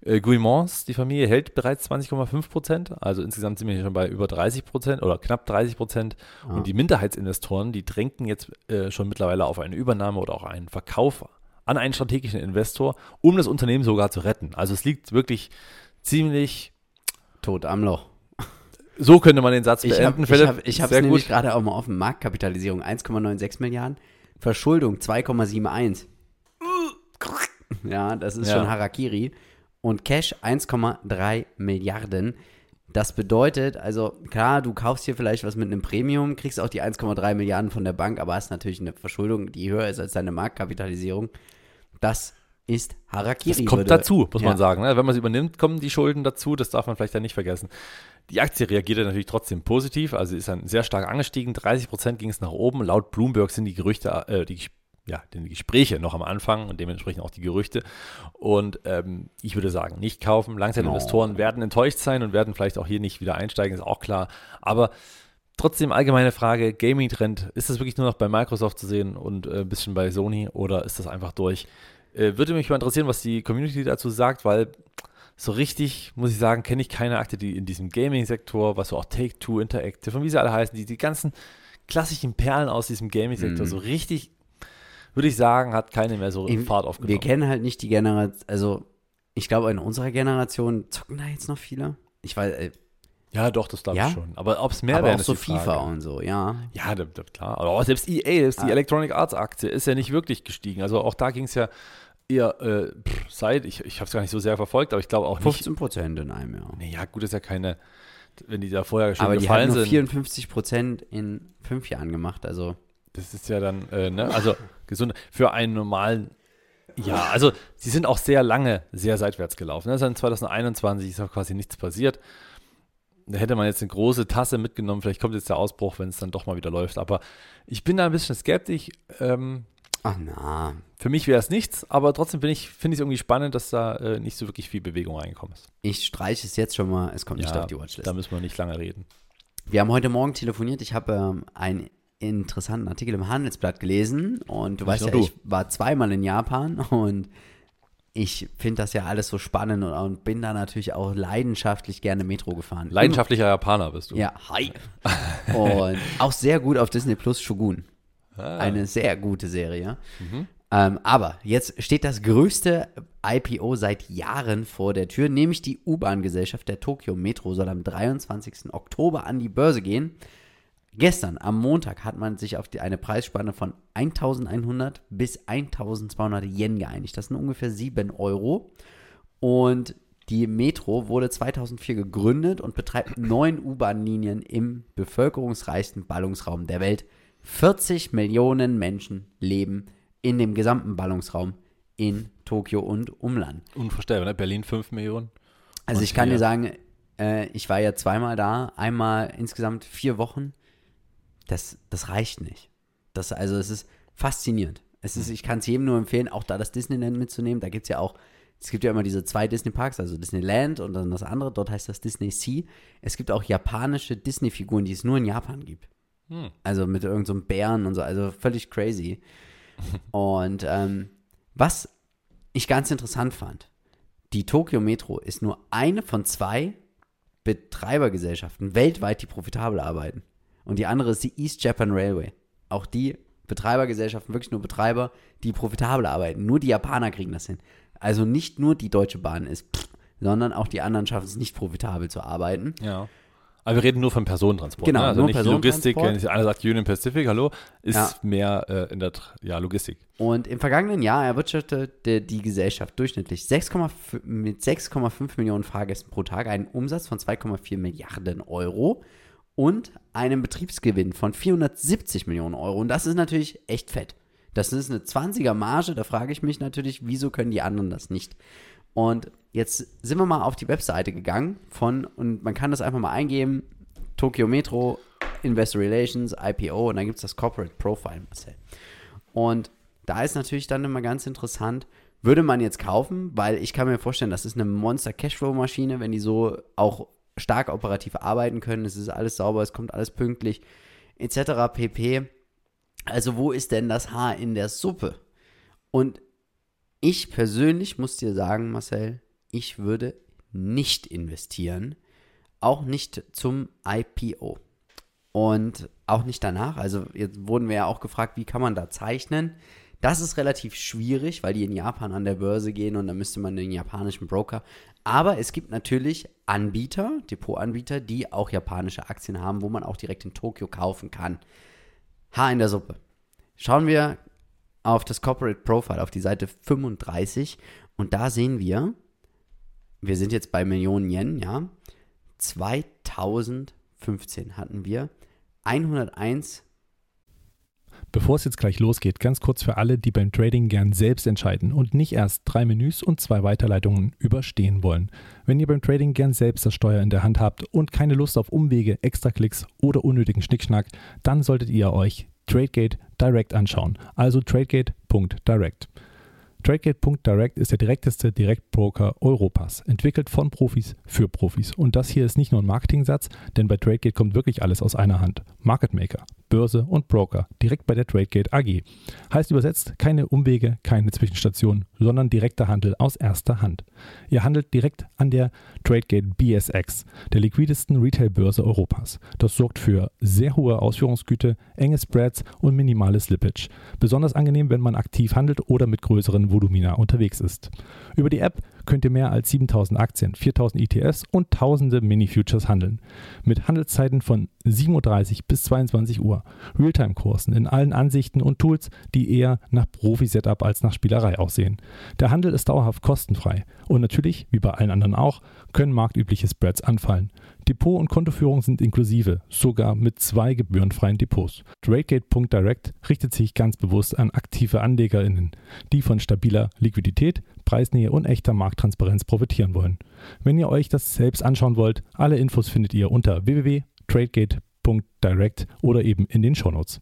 Äh, Guillemons, die Familie, hält bereits zwanzig Komma fünf Prozent. Also insgesamt sind wir hier schon bei über dreißig Prozent oder knapp dreißig Prozent. Ja. Und die Minderheitsinvestoren, die drängen jetzt äh, schon mittlerweile auf eine Übernahme oder auch einen Verkauf an einen strategischen Investor, um das Unternehmen sogar zu retten. Also es liegt wirklich ziemlich tot am Loch. So könnte man den Satz Ich beenden, habe Philipp. ich hab, ich hab's Sehr nämlich gut. gerade auch mal offen. Marktkapitalisierung eins Komma sechsundneunzig Milliarden, Verschuldung zwei Komma einundsiebzig. Ja, das ist Ja. schon Harakiri. Und Cash eins Komma drei Milliarden. Das bedeutet, also klar, du kaufst hier vielleicht was mit einem Premium, kriegst auch die eins Komma drei Milliarden von der Bank, aber hast natürlich eine Verschuldung, die höher ist als deine Marktkapitalisierung. Das ist Harakiri. Das kommt würde- dazu, muss ja. man sagen. Ne? Wenn man es übernimmt, kommen die Schulden dazu. Das darf man vielleicht dann nicht vergessen. Die Aktie reagierte natürlich trotzdem positiv. Also ist dann sehr stark angestiegen. dreißig Prozent ging es nach oben. Laut Bloomberg sind die Gerüchte, äh, die, ja, die Gespräche noch am Anfang und dementsprechend auch die Gerüchte. Und ähm, ich würde sagen, nicht kaufen. Langzeitinvestoren No. werden enttäuscht sein und werden vielleicht auch hier nicht wieder einsteigen, ist auch klar. Aber trotzdem allgemeine Frage, Gaming-Trend, ist das wirklich nur noch bei Microsoft zu sehen und äh, ein bisschen bei Sony oder ist das einfach durch? Äh, würde mich mal interessieren, was die Community dazu sagt, weil so richtig, muss ich sagen, kenne ich keine Aktie, die in diesem Gaming-Sektor, was so auch Take-Two, Interactive und wie sie alle heißen, die, die ganzen klassischen Perlen aus diesem Gaming-Sektor, Mhm. so richtig, würde ich sagen, hat keine mehr so Eben, Fahrt Wir aufgenommen. kennen halt nicht die Generation, also ich glaube, in unserer Generation zocken da jetzt noch viele. Ich weiß, äh, Ja, doch, das glaube Ja? ich schon. Aber ob es mehr aber werden, auch ist so die Frage. FIFA und so, ja. Ja, da, da, klar. Aber auch selbst E A, selbst die Ah. Electronic Arts Aktie, ist ja nicht wirklich gestiegen. Also auch da ging es ja eher äh, pff, seit, ich, ich habe es gar nicht so sehr verfolgt, aber ich glaube auch nicht. fünfzehn Prozent in einem Jahr. Nee, ja, gut, ist ja keine, wenn die da vorher schon Aber die gefallen haben nur sind. vierundfünfzig Prozent in fünf Jahren gemacht, also Das ist ja dann, äh, ne, also gesund für einen normalen, ja, also sie sind auch sehr lange sehr seitwärts gelaufen. Ne? Seit zwanzig einundzwanzig ist auch quasi nichts passiert. Da hätte man jetzt eine große Tasse mitgenommen, vielleicht kommt jetzt der Ausbruch, wenn es dann doch mal wieder läuft. Aber ich bin da ein bisschen skeptisch. Ähm, ach na. für mich wäre es nichts, aber trotzdem bin ich, finde ich es irgendwie spannend, dass da äh, nicht so wirklich viel Bewegung reingekommen ist. Ich streiche es jetzt schon mal, es kommt nicht Ja, auf die Watchlist. Da müssen wir nicht lange reden. Wir haben heute Morgen telefoniert, ich habe ähm, einen interessanten Artikel im Handelsblatt gelesen und du Nicht weißt ja, nur du. ich war zweimal in Japan und ich finde das ja alles so spannend und, und bin da natürlich auch leidenschaftlich gerne Metro gefahren. Leidenschaftlicher Japaner bist du. Ja, hi. Und auch sehr gut auf Disney Plus Shogun. Ah. Eine sehr gute Serie. Mhm. Ähm, aber jetzt steht das größte I P O seit Jahren vor der Tür, nämlich die U-Bahn-Gesellschaft der Tokyo Metro soll am dreiundzwanzigsten Oktober an die Börse gehen. Gestern, am Montag, hat man sich auf die, eine Preisspanne von eintausendeinhundert bis eintausendzweihundert Yen geeinigt. Das sind ungefähr sieben Euro. Und die Metro wurde zweitausendvier gegründet und betreibt neun U-Bahn-Linien im bevölkerungsreichsten Ballungsraum der Welt. vierzig Millionen Menschen leben in dem gesamten Ballungsraum in Tokio und Umland. Unvorstellbar, ne? Berlin fünf Millionen. Also Und ich kann hier- dir sagen, äh, ich war ja zweimal da, einmal insgesamt vier Wochen. Das, das reicht nicht. Das, also es ist faszinierend. Es ist, ich kann es jedem nur empfehlen, auch da das Disneyland mitzunehmen. Da gibt es ja auch, es gibt ja immer diese zwei Disney-Parks, also Disneyland und dann das andere, dort heißt das Disney Sea. Es gibt auch japanische Disney-Figuren, die es nur in Japan gibt. Hm. Also mit irgendeinem so einem Bären und so, also völlig crazy. Und ähm, was ich ganz interessant fand, die Tokyo Metro ist nur eine von zwei Betreibergesellschaften weltweit, die profitabel arbeiten. Und die andere ist die East Japan Railway. Auch die Betreibergesellschaften, wirklich nur Betreiber, die profitabel arbeiten. Nur die Japaner kriegen das hin. Also nicht nur die Deutsche Bahn ist, pff, sondern auch die anderen schaffen es nicht profitabel zu arbeiten. Ja. Aber wir reden nur von Personentransport. Genau, ne? Also nur nicht Logistik. Personentransport. Wenn einer sagt Union Pacific, hallo, ist Ja. mehr äh, in der Tr- ja, Logistik. Und im vergangenen Jahr erwirtschaftete die Gesellschaft durchschnittlich sechs Komma fünf mit sechs Komma fünf Millionen Fahrgästen pro Tag einen Umsatz von zwei Komma vier Milliarden Euro und einen Betriebsgewinn von vierhundertsiebzig Millionen Euro. Und das ist natürlich echt fett. Das ist eine zwanziger Marge, da frage ich mich natürlich, wieso können die anderen das nicht? Und jetzt sind wir mal auf die Webseite gegangen von, und man kann das einfach mal eingeben, Tokyo Metro, Investor Relations, I P O, und dann gibt es das Corporate Profile, Marcel. Und da ist natürlich dann immer ganz interessant, würde man jetzt kaufen, weil ich kann mir vorstellen, das ist eine Monster-Cashflow-Maschine, wenn die so auch stark operativ arbeiten können, es ist alles sauber, es kommt alles pünktlich, et cetera pp. Also wo ist denn das Haar in der Suppe? Und ich persönlich muss dir sagen, Marcel, ich würde nicht investieren, auch nicht zum I P O und auch nicht danach. Also jetzt wurden wir ja auch gefragt, wie kann man da zeichnen? Das ist relativ schwierig, weil die in Japan an der Börse gehen und dann müsste man den japanischen Broker. Aber es gibt natürlich Anbieter, Depotanbieter, die auch japanische Aktien haben, wo man auch direkt in Tokio kaufen kann. Haar in der Suppe. Schauen wir auf das Corporate Profile, auf die Seite fünfunddreißig und da sehen wir, wir sind jetzt bei Millionen Yen, ja, zweitausendfünfzehn hatten wir hunderteins. Bevor es jetzt gleich losgeht, ganz kurz für alle, die beim Trading gern selbst entscheiden und nicht erst drei Menüs und zwei Weiterleitungen überstehen wollen. Wenn ihr beim Trading gern selbst das Steuer in der Hand habt und keine Lust auf Umwege, Extraklicks oder unnötigen Schnickschnack, dann solltet ihr euch Tradegate Direct anschauen, also tradegate Punkt direct. Tradegate Punkt direct ist der direkteste Direktbroker Europas, entwickelt von Profis für Profis. Und das hier ist nicht nur ein Marketingsatz, denn bei Tradegate kommt wirklich alles aus einer Hand. Market Maker, Börse und Broker, direkt bei der Tradegate A G. Heißt übersetzt, keine Umwege, keine Zwischenstationen, sondern direkter Handel aus erster Hand. Ihr handelt direkt an der Tradegate B S X, der liquidesten Retail-Börse Europas. Das sorgt für sehr hohe Ausführungsgüte, enge Spreads und minimales Slippage. Besonders angenehm, wenn man aktiv handelt oder mit größeren Volumina unterwegs ist. Über die App könnt ihr mehr als siebentausend Aktien, viertausend E T Fs und tausende Mini-Futures handeln. Mit Handelszeiten von sieben Uhr dreißig bis zweiundzwanzig Uhr. Realtime-Kursen in allen Ansichten und Tools, die eher nach Profi-Setup als nach Spielerei aussehen. Der Handel ist dauerhaft kostenfrei. Und natürlich, wie bei allen anderen auch, können marktübliche Spreads anfallen. Depot- und Kontoführung sind inklusive, sogar mit zwei gebührenfreien Depots. Tradegate Punkt direct richtet sich ganz bewusst an aktive AnlegerInnen, die von stabiler Liquidität, Preisnähe und echter Markttransparenz profitieren wollen. Wenn ihr euch das selbst anschauen wollt, alle Infos findet ihr unter w w w Punkt tradegate Punkt direct oder eben in den Shownotes.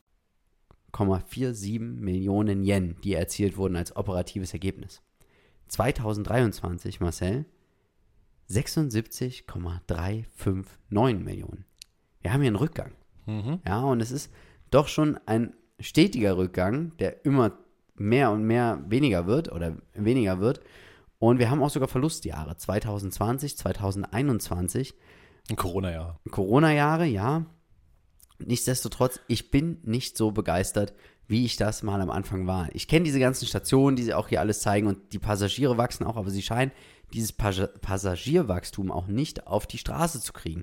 siebenundvierzig Millionen Yen, die erzielt wurden als operatives Ergebnis. zweitausenddreiundzwanzig, Marcel, sechsundsiebzig Komma dreihundertneunundfünfzig Millionen. Wir haben hier einen Rückgang. Mhm. Ja, und es ist doch schon ein stetiger Rückgang, der immer mehr und mehr weniger wird oder weniger wird. Und wir haben auch sogar Verlustjahre. zweitausendzwanzig, zweitausendeinundzwanzig. Corona-Jahre. Corona-Jahre, ja. Nichtsdestotrotz, ich bin nicht so begeistert, wie ich das mal am Anfang war. Ich kenne diese ganzen Stationen, die sie auch hier alles zeigen und die Passagiere wachsen auch, aber sie scheinen dieses Pas- Passagierwachstum auch nicht auf die Straße zu kriegen.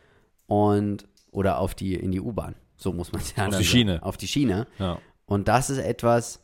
Und, oder auf die, in die U-Bahn. So muss man es ja Auf dann die sagen. Schiene. Auf die Schiene. Ja. Und das ist etwas,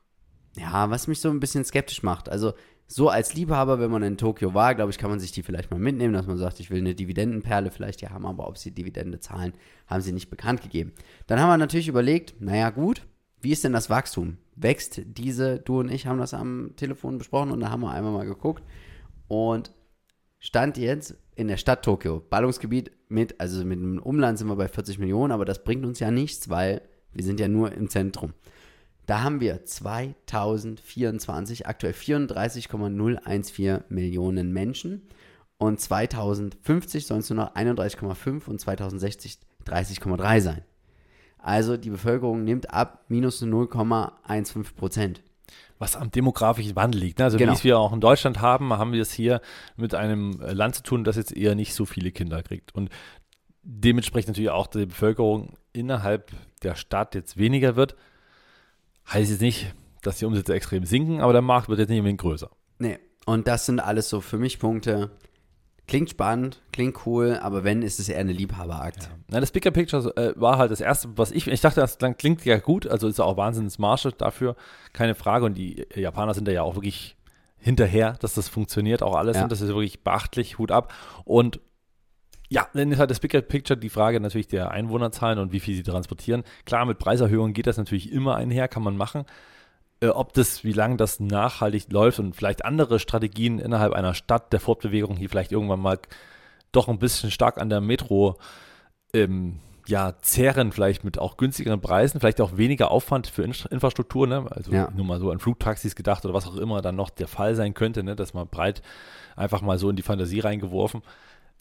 ja, was mich so ein bisschen skeptisch macht. Also so als Liebhaber, wenn man in Tokio war, glaube ich, kann man sich die vielleicht mal mitnehmen, dass man sagt, ich will eine Dividendenperle vielleicht hier haben, aber ob sie Dividende zahlen, haben sie nicht bekannt gegeben. Dann haben wir natürlich überlegt, naja gut, wie ist denn das Wachstum? Wächst diese, du und ich haben das am Telefon besprochen und da haben wir einmal mal geguckt und stand jetzt in der Stadt Tokio, Ballungsgebiet mit, also mit dem Umland sind wir bei vierzig Millionen, aber das bringt uns ja nichts, weil wir sind ja nur im Zentrum. Da haben wir zweitausendvierundzwanzig aktuell vierunddreißig Komma null vierzehn Millionen Menschen und zweitausendfünfzig sollen es nur noch einunddreißig Komma fünf und zweitausendsechzig dreißig Komma drei sein. Also die Bevölkerung nimmt ab, minus null Komma fünfzehn Prozent. Was am demografischen Wandel liegt. Ne? Also Genau. wie es wir auch in Deutschland haben, haben wir es hier mit einem Land zu tun, das jetzt eher nicht so viele Kinder kriegt. Und dementsprechend natürlich auch die Bevölkerung innerhalb der Stadt jetzt weniger wird. Heißt jetzt nicht, dass die Umsätze extrem sinken, aber der Markt wird jetzt nicht unbedingt größer. Nee, und das sind alles so für mich Punkte. Klingt spannend, klingt cool, aber wenn, ist es eher eine Liebhaberaktie. Ja. Na, das Bigger Picture äh, war halt das Erste, was ich, ich dachte, das klingt ja gut, also ist ja auch Wahnsinnsmarge dafür, keine Frage. Und die Japaner sind da ja auch wirklich hinterher, dass das funktioniert, auch alles. Ja. Und das ist wirklich beachtlich, Hut ab. Und ja, dann ist halt das Bigger Picture die Frage natürlich der Einwohnerzahlen und wie viel sie transportieren. Klar, mit Preiserhöhungen geht das natürlich immer einher, kann man machen. Äh, ob das, wie lange das nachhaltig läuft und vielleicht andere Strategien innerhalb einer Stadt der Fortbewegung hier vielleicht irgendwann mal doch ein bisschen stark an der Metro ähm, ja, zehren, vielleicht mit auch günstigeren Preisen, vielleicht auch weniger Aufwand für In- Infrastruktur, ne? Also Ja. nur mal so an Flugtaxis gedacht oder was auch immer dann noch der Fall sein könnte, ne? Dass man breit einfach mal so in die Fantasie reingeworfen.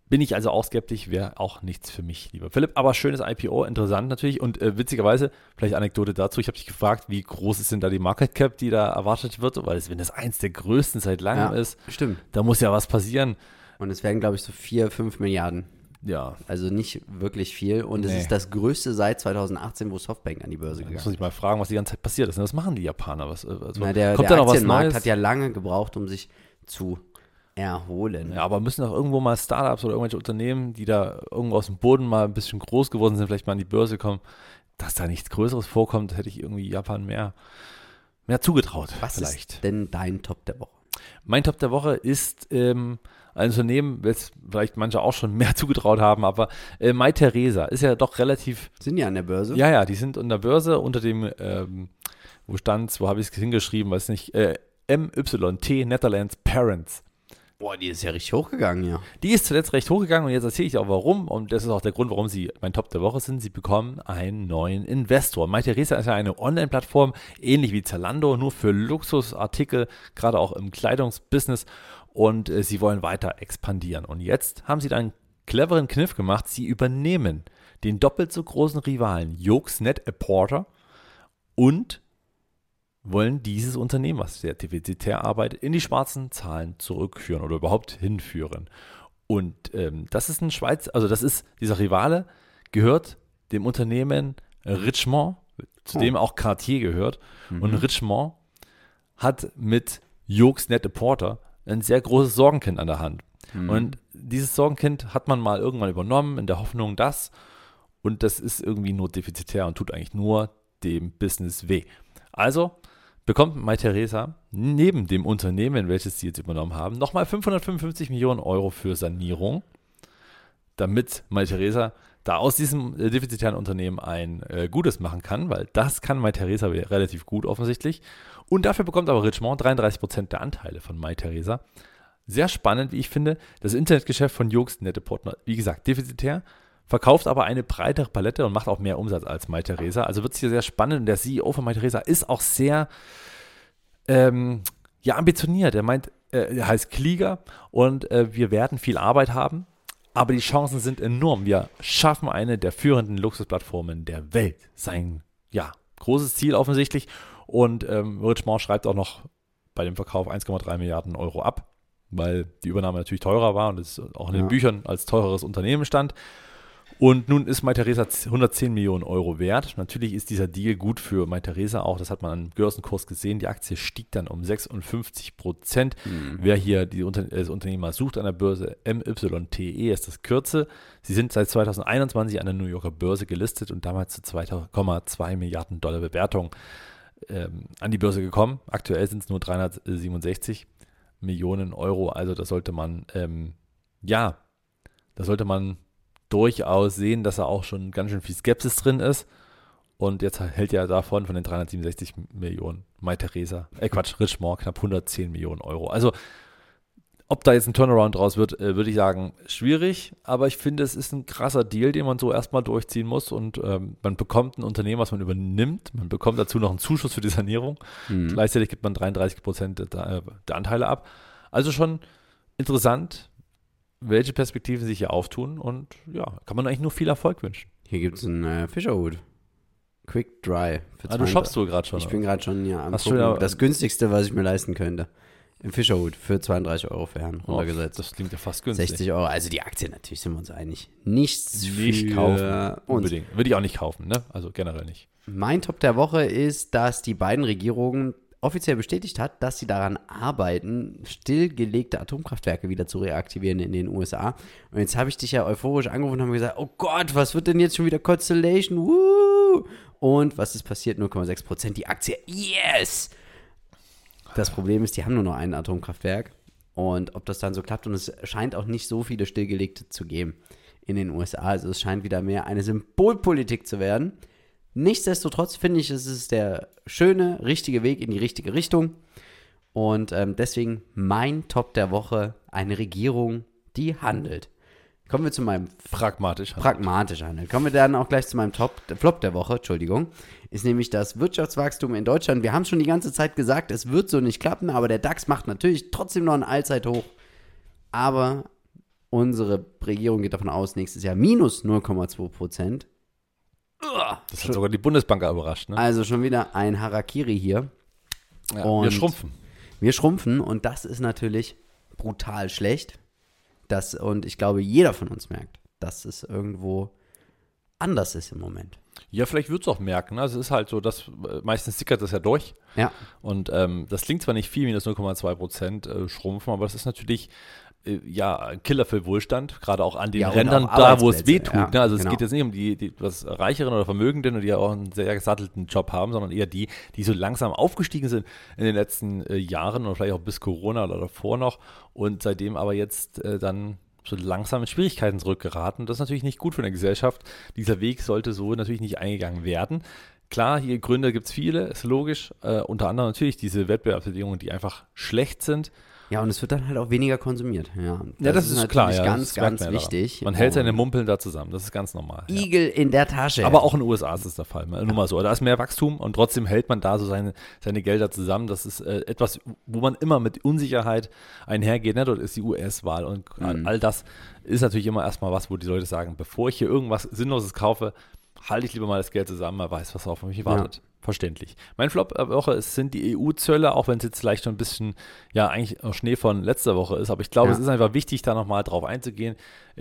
Bin ich also auch skeptisch, wäre auch nichts für mich, lieber Philipp. Aber schönes I P O, interessant natürlich. Und äh, witzigerweise, vielleicht Anekdote dazu, ich habe dich gefragt, wie groß ist denn da die Market Cap, die da erwartet wird? Weil es, wenn das eins der größten seit langem Ja, ist, stimmt. da muss ja was passieren. Und es werden, glaube ich, so vier, fünf Milliarden. Ja, Also nicht wirklich viel. Und es Nee. ist das größte seit zweitausendachtzehn, wo Softbank an die Börse da gegangen muss man sich mal fragen, was die ganze Zeit passiert ist. Was machen die Japaner? Was, also, Na, der kommt der da noch was Aktienmarkt Neues? hat ja lange gebraucht, um sich zu erholen. Ja, aber müssen doch irgendwo mal Startups oder irgendwelche Unternehmen, die da irgendwo aus dem Boden mal ein bisschen groß geworden sind, vielleicht mal an die Börse kommen, dass da nichts Größeres vorkommt, hätte ich irgendwie Japan mehr, mehr zugetraut. Was vielleicht. ist denn dein Top der Woche? Mein Top der Woche ist ähm, ein Unternehmen, das vielleicht manche auch schon mehr zugetraut haben, aber äh, Mytheresa ist ja doch relativ, Sind die an der Börse? ja, ja, die sind an der Börse unter dem, ähm, wo stand's, wo habe ich es hingeschrieben, weiß nicht, äh, M Y T Netherlands Parents. Boah, die ist ja richtig hochgegangen, ja. Die ist zuletzt recht hochgegangen und jetzt erzähle ich auch warum. Und das ist auch der Grund, warum sie mein Top der Woche sind. Sie bekommen einen neuen Investor. Mytheresa ist ja eine Online-Plattform, ähnlich wie Zalando, nur für Luxusartikel, gerade auch im Kleidungsbusiness. Und äh, sie wollen weiter expandieren. Und jetzt haben sie da einen cleveren Kniff gemacht. Sie übernehmen den doppelt so großen Rivalen Yoox Net-a-Porter und wollen dieses Unternehmen, was sehr defizitär arbeitet, in die schwarzen Zahlen zurückführen oder überhaupt hinführen. Und ähm, das ist ein Schweiz, also das ist, dieser Rivale gehört dem Unternehmen Richemont, zu Oh. dem auch Cartier gehört. Mhm. Und Richemont hat mit Yoox Net-a-Porter ein sehr großes Sorgenkind an der Hand. Mhm. Und dieses Sorgenkind hat man mal irgendwann übernommen, in der Hoffnung, dass, und das ist irgendwie nur defizitär und tut eigentlich nur dem Business weh. Also bekommt Mytheresa neben dem Unternehmen, welches sie jetzt übernommen haben, nochmal fünfhundertfünfundfünfzig Millionen Euro für Sanierung, damit Mytheresa da aus diesem äh, defizitären Unternehmen ein äh, Gutes machen kann, weil das kann Mytheresa relativ gut offensichtlich. Und dafür bekommt aber Richemont dreiunddreißig Prozent der Anteile von Mytheresa. Sehr spannend, wie ich finde, das Internetgeschäft von Yoox Net-a-Porter, wie gesagt, defizitär, verkauft aber eine breitere Palette und macht auch mehr Umsatz als Mytheresa. Also wird es hier sehr spannend. Und der C E O von Mytheresa ist auch sehr ähm, ja, ambitioniert. Er meint, äh, er heißt Klieger und äh, wir werden viel Arbeit haben, aber die Chancen sind enorm. Wir schaffen eine der führenden Luxusplattformen der Welt. Sein, ja, großes Ziel offensichtlich. Und ähm, Richemont schreibt auch noch bei dem Verkauf eins Komma drei Milliarden Euro ab, weil die Übernahme natürlich teurer war und es auch in den Ja. Büchern als teureres Unternehmen stand. Und nun ist Mytheresa hundertzehn Millionen Euro wert. Natürlich ist dieser Deal gut für Mytheresa auch. Das hat man am Börsenkurs gesehen. Die Aktie stieg dann um sechsundfünfzig Prozent. Mhm. Wer hier die Unter das Unternehmen mal sucht an der Börse, M Y T E ist das Kürze. Sie sind seit zweitausendeinundzwanzig an der New Yorker Börse gelistet und damals zu zwei Komma zwei Milliarden Dollar Bewertung ähm, an die Börse gekommen. Aktuell sind es nur dreihundertsiebenundsechzig Millionen Euro. Also da sollte man, ähm, ja, da sollte man durchaus sehen, dass da auch schon ganz schön viel Skepsis drin ist. Und jetzt hält ja davon, von den dreihundertsiebenundsechzig Millionen, Mytheresa, äh Quatsch, Richemont knapp hundertzehn Millionen Euro. Also, ob da jetzt ein Turnaround draus wird, äh, würde ich sagen, schwierig. Aber ich finde, es ist ein krasser Deal, den man so erstmal durchziehen muss. Und ähm, man bekommt ein Unternehmen, was man übernimmt. Man bekommt dazu noch einen Zuschuss für die Sanierung. Mhm. Gleichzeitig gibt man dreiunddreißig Prozent der, der Anteile ab. Also schon interessant, welche Perspektiven sich hier auftun. Und ja, kann man eigentlich nur viel Erfolg wünschen. Hier gibt es einen äh, Fischerhut. Quick Dry. Für Ah, du shoppst du gerade schon. Ich bin gerade schon ja am Hast du gucken. ja- Das günstigste, was ich mir leisten könnte. Im Fischerhut für zweiunddreißig Euro für Herren Oh, runtergesetzt. das klingt ja fast günstig. sechzig Euro. Also die Aktie natürlich, sind wir uns einig. Nichts Nicht für kaufen. uns. Unbedingt. Würde ich auch nicht kaufen, ne? Also generell nicht. Mein Top der Woche ist, dass die beiden Regierungen offiziell bestätigt hat, dass sie daran arbeiten, stillgelegte Atomkraftwerke wieder zu reaktivieren in den U S A. Und jetzt habe ich dich ja euphorisch angerufen und habe gesagt, oh Gott, was wird denn jetzt schon wieder Constellation? Woo! Und was ist passiert? null Komma sechs Prozent die Aktie. Yes! Das Problem ist, die haben nur noch ein Atomkraftwerk. Und ob das dann so klappt, und es scheint auch nicht so viele stillgelegte zu geben in den U S A. Also es scheint wieder mehr eine Symbolpolitik zu werden. Nichtsdestotrotz finde ich, es ist der schöne, richtige Weg in die richtige Richtung. Und ähm, deswegen mein Top der Woche, eine Regierung, die handelt. Kommen wir zu meinem Pragmatisch. pragmatisch handelt. Kommen wir dann auch gleich zu meinem Top, Flop der Woche, Entschuldigung, ist nämlich das Wirtschaftswachstum in Deutschland. Wir haben schon die ganze Zeit gesagt, es wird so nicht klappen, aber der DAX macht natürlich trotzdem noch ein Allzeithoch. Aber Unsere Regierung geht davon aus, nächstes Jahr minus null Komma zwei Prozent. Das hat sogar die Bundesbank überrascht. Ne? Also schon wieder ein Harakiri hier. Ja, und wir schrumpfen. Wir schrumpfen und das ist natürlich brutal schlecht. Das, und ich glaube, jeder von uns merkt, dass es irgendwo anders ist im Moment. Ja, vielleicht wird es auch merken. Ne? Also es ist halt so, dass meistens sickert das ja durch. Ja. Und ähm, das klingt zwar nicht viel, minus null Komma zwei Prozent äh, schrumpfen, aber das ist natürlich äh, ja ein Killer für Wohlstand, gerade auch an den Ja, und Rändern, auch da wo es Arbeitsplätze, weh tut. ja, ne? Also genau. es geht jetzt nicht um die, die etwas Reicheren oder Vermögenden und die ja auch einen sehr gesattelten Job haben, sondern eher die, die so langsam aufgestiegen sind in den letzten äh, Jahren oder vielleicht auch bis Corona oder davor noch und seitdem aber jetzt äh, dann so langsam in Schwierigkeiten zurückgeraten. Das ist natürlich nicht gut für eine Gesellschaft. Dieser Weg sollte so natürlich nicht eingegangen werden. Klar, hier Gründe gibt es viele, ist logisch. Äh, unter anderem natürlich diese Wettbewerbsbedingungen, die einfach schlecht sind. Ja, und es wird dann halt auch weniger konsumiert. Ja, das, Ja, das ist, natürlich klar. Ja, ganz, das merkt ganz man ja wichtig. daran. Man hält seine Und Mumpeln da zusammen, das ist ganz normal. Ja. Igel in der Tasche. Aber auch in den U S A ist das der Fall. Nur mal so. Da ist mehr Wachstum und trotzdem hält man da so seine, seine Gelder zusammen. Das ist äh, etwas, wo man immer mit Unsicherheit einhergeht. Ne? Dort ist die U S-Wahl und Mhm. all das ist natürlich immer erstmal was, wo die Leute sagen, bevor ich hier irgendwas Sinnloses kaufe, halte ich lieber mal das Geld zusammen, mal weiß, was auf mich wartet. Ja. Verständlich. Mein Flop der Woche ist, sind die E U-Zölle, auch wenn es jetzt vielleicht schon ein bisschen, ja, eigentlich auch Schnee von letzter Woche ist. Aber ich glaube, Ja. es ist einfach wichtig, da nochmal drauf einzugehen.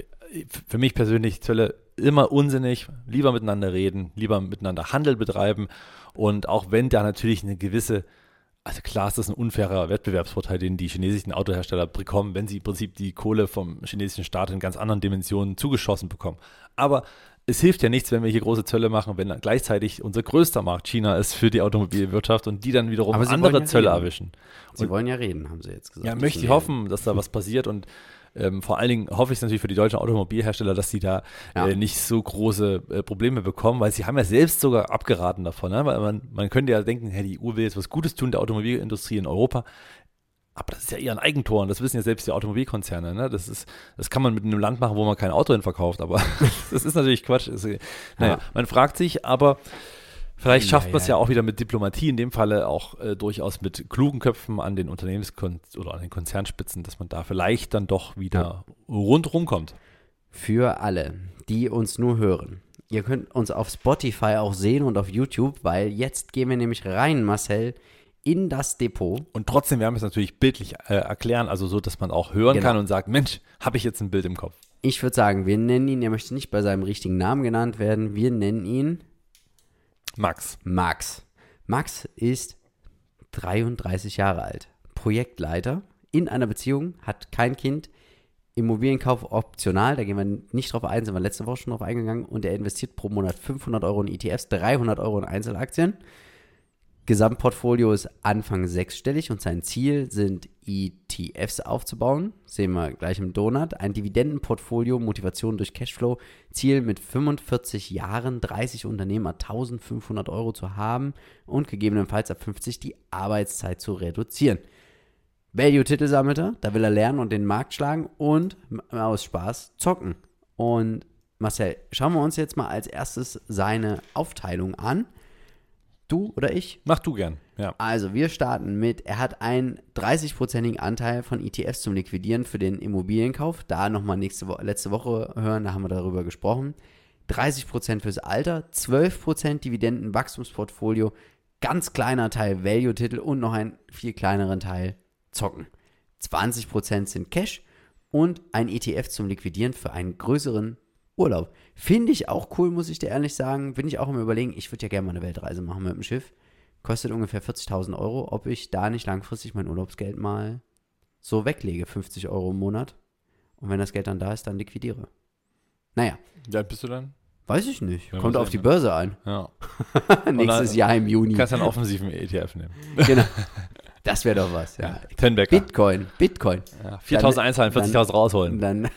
Für mich persönlich Zölle immer unsinnig, lieber miteinander reden, lieber miteinander Handel betreiben und auch wenn da natürlich eine gewisse, also klar ist das ein unfairer Wettbewerbsvorteil, den die chinesischen Autohersteller bekommen, wenn sie im Prinzip die Kohle vom chinesischen Staat in ganz anderen Dimensionen zugeschossen bekommen. Aber es hilft ja nichts, wenn wir hier große Zölle machen, wenn dann gleichzeitig unser größter Markt China ist für die Automobilwirtschaft und die dann wiederum andere ja Zölle reden. erwischen. Sie Und wollen ja reden, haben sie jetzt gesagt. ja, Das möchte sind ich hoffen, dass da was passiert und ähm, vor allen Dingen hoffe ich es natürlich für die deutschen Automobilhersteller, dass sie da Ja. äh, nicht so große äh, Probleme bekommen, weil sie haben ja selbst sogar abgeraten davon, ne? Weil man, man könnte ja denken, hey, die E U will jetzt was Gutes tun der Automobilindustrie in Europa, aber das ist ja eher ein Eigentor und das wissen ja selbst die Automobilkonzerne, ne? Das ist, das kann man mit einem Land machen, wo man kein Auto hin verkauft, aber das ist natürlich Quatsch. Das, naja, Ja. man fragt sich, aber vielleicht schafft Ja, man es ja. ja auch wieder mit Diplomatie, in dem Falle auch äh, durchaus mit klugen Köpfen an den Unternehmenskon- oder an den Konzernspitzen, dass man da vielleicht dann doch wieder rundherum kommt. Für alle, die uns nur hören. Ihr könnt uns auf Spotify auch sehen und auf YouTube, weil jetzt gehen wir nämlich rein, Marcel, in das Depot. Und trotzdem werden wir es natürlich bildlich äh, erklären, also so, dass man auch hören Genau. kann und sagt, Mensch, habe ich jetzt ein Bild im Kopf. Ich würde sagen, wir nennen ihn, er möchte nicht bei seinem richtigen Namen genannt werden, wir nennen ihn Max. Max. Max ist dreiunddreißig Jahre alt, Projektleiter in einer Beziehung, hat kein Kind, Immobilienkauf optional, da gehen wir nicht drauf ein, sind wir letzte Woche schon drauf eingegangen und er investiert pro Monat fünfhundert Euro in E T Fs, dreihundert Euro in Einzelaktien. Gesamtportfolio ist Anfang sechsstellig und sein Ziel sind E T Fs aufzubauen, sehen wir gleich im Donut. Ein Dividendenportfolio, Motivation durch Cashflow, Ziel mit fünfundvierzig Jahren, dreißig Unternehmer, eintausendfünfhundert Euro zu haben und gegebenenfalls ab fünfzig die Arbeitszeit zu reduzieren. Value-Titel sammelt er, da will er lernen und den Markt schlagen und aus Spaß zocken. Und Marcel, schauen wir uns jetzt mal als erstes seine Aufteilung an. Du oder ich? Mach du gern, ja. Also wir starten mit, er hat einen dreißig-prozentigen Anteil von E T Fs zum Liquidieren für den Immobilienkauf. Da nochmal nächste Wo- letzte Woche hören, da haben wir darüber gesprochen. dreißig Prozent fürs Alter, zwölf Prozent Dividenden-Wachstumsportfolio, ganz kleiner Teil Value-Titel und noch einen viel kleineren Teil Zocken. zwanzig Prozent sind Cash und ein E T F zum Liquidieren für einen größeren Urlaub. Finde ich auch cool, muss ich dir ehrlich sagen. Bin ich auch im Überlegen, ich würde ja gerne mal eine Weltreise machen mit dem Schiff. Kostet ungefähr vierzigtausend Euro, ob ich da nicht langfristig mein Urlaubsgeld mal so weglege, fünfzig Euro im Monat. Und wenn das Geld dann da ist, dann liquidiere. Naja, Wie alt bist du dann? weiß ich nicht. Ja, Kommt mal auf sehen, die ne? Börse an. Ja. Nächstes dann- Jahr im Juni. Du kannst einen offensiven E T F nehmen. Genau. Das wäre doch was, ja. Tenbecker. Bitcoin, Bitcoin. Ja, viertausend einzahlen, vierzigtausend rausholen. Dann,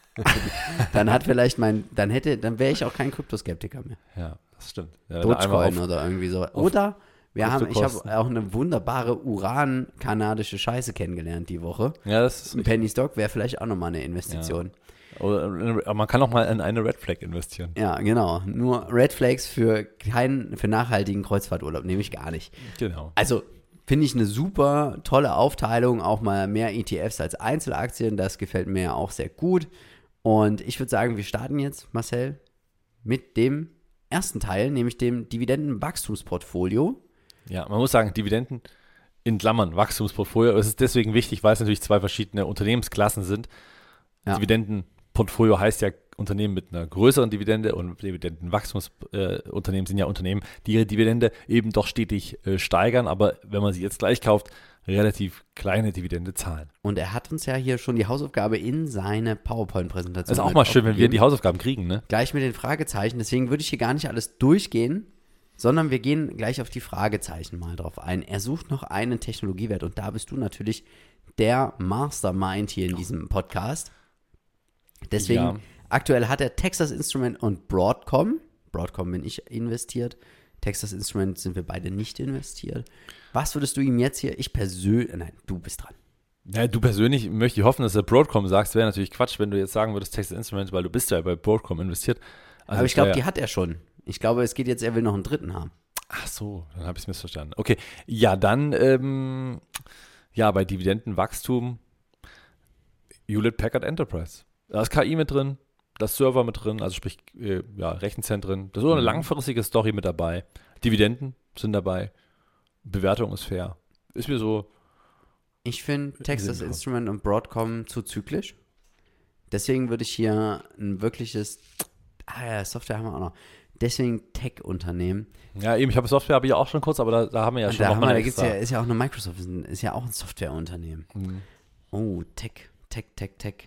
dann hat vielleicht mein, dann hätte, dann wäre ich auch kein Kryptoskeptiker mehr. Ja, das stimmt. Ja, Dogecoin einfach auf- oder irgendwie so. Oder wir haben, ich Kryptokosten. habe auch eine wunderbare Uran-kanadische Scheiße kennengelernt die Woche. Ja, das ist Ein Penny Stock wäre vielleicht auch nochmal eine Investition. Oder, aber man kann auch mal in eine Red Flag investieren. Ja, genau. Nur Red Flags für keinen, für nachhaltigen Kreuzfahrturlaub nehme ich gar nicht. Genau. Also Finde ich eine super tolle Aufteilung, auch mal mehr E T Fs als Einzelaktien. Das gefällt mir auch sehr gut. Und ich würde sagen, wir starten jetzt, Marcel, mit dem ersten Teil, nämlich dem Dividendenwachstumsportfolio. Ja, man muss sagen, Dividenden in Klammern, Wachstumsportfolio. Es ist deswegen wichtig, weil es natürlich zwei verschiedene Unternehmensklassen sind. Ja. Dividendenportfolio heißt ja Unternehmen mit einer größeren Dividende und Dividendenwachstumsunternehmen äh, sind ja Unternehmen, die ihre Dividende eben doch stetig äh, steigern, aber wenn man sie jetzt gleich kauft, relativ kleine Dividende zahlen. Und er hat uns ja hier schon die Hausaufgabe in seine PowerPoint-Präsentation. Das ist auch mal schön, wenn wir die Hausaufgaben kriegen, ne? Gleich mit den Fragezeichen, deswegen würde ich hier gar nicht alles durchgehen, sondern wir gehen gleich auf die Fragezeichen mal drauf ein. Er sucht noch einen Technologiewert und da bist du natürlich der Mastermind hier in diesem Podcast. Deswegen, ja. Aktuell hat er Texas Instrument und Broadcom. Broadcom bin ich investiert. Texas Instrument sind wir beide nicht investiert. Was würdest du ihm jetzt hier, ich persönlich, nein, du bist dran. Ja, du persönlich möchte ich hoffen, dass du Broadcom sagst. Wäre natürlich Quatsch, wenn du jetzt sagen würdest Texas Instrument, weil du bist ja bei Broadcom investiert. Also aber ich glaube, ja, die hat er schon. Ich glaube, es geht jetzt, er will noch einen dritten haben. Ach so, dann habe ich es missverstanden. Okay, ja, dann, ähm, ja, bei Dividendenwachstum Hewlett Packard Enterprise. Da ist K I mit drin, da ist Server mit drin, also sprich, äh, ja, Rechenzentren. Da ist so eine langfristige Story mit dabei. Dividenden sind dabei. Bewertung ist fair. Ist mir so. Ich finde Texas Instrument und Broadcom zu zyklisch. Deswegen würde ich hier ein wirkliches, ah ja, Software haben wir auch noch. Deswegen Tech-Unternehmen. Ja, eben, ich habe Software, habe ich ja auch schon kurz, aber da, da haben wir ja und schon da nochmal Da gibt's ja, ist ja auch eine Microsoft, ist ja auch ein Softwareunternehmen. Mhm. Oh, Tech, Tech, Tech, Tech.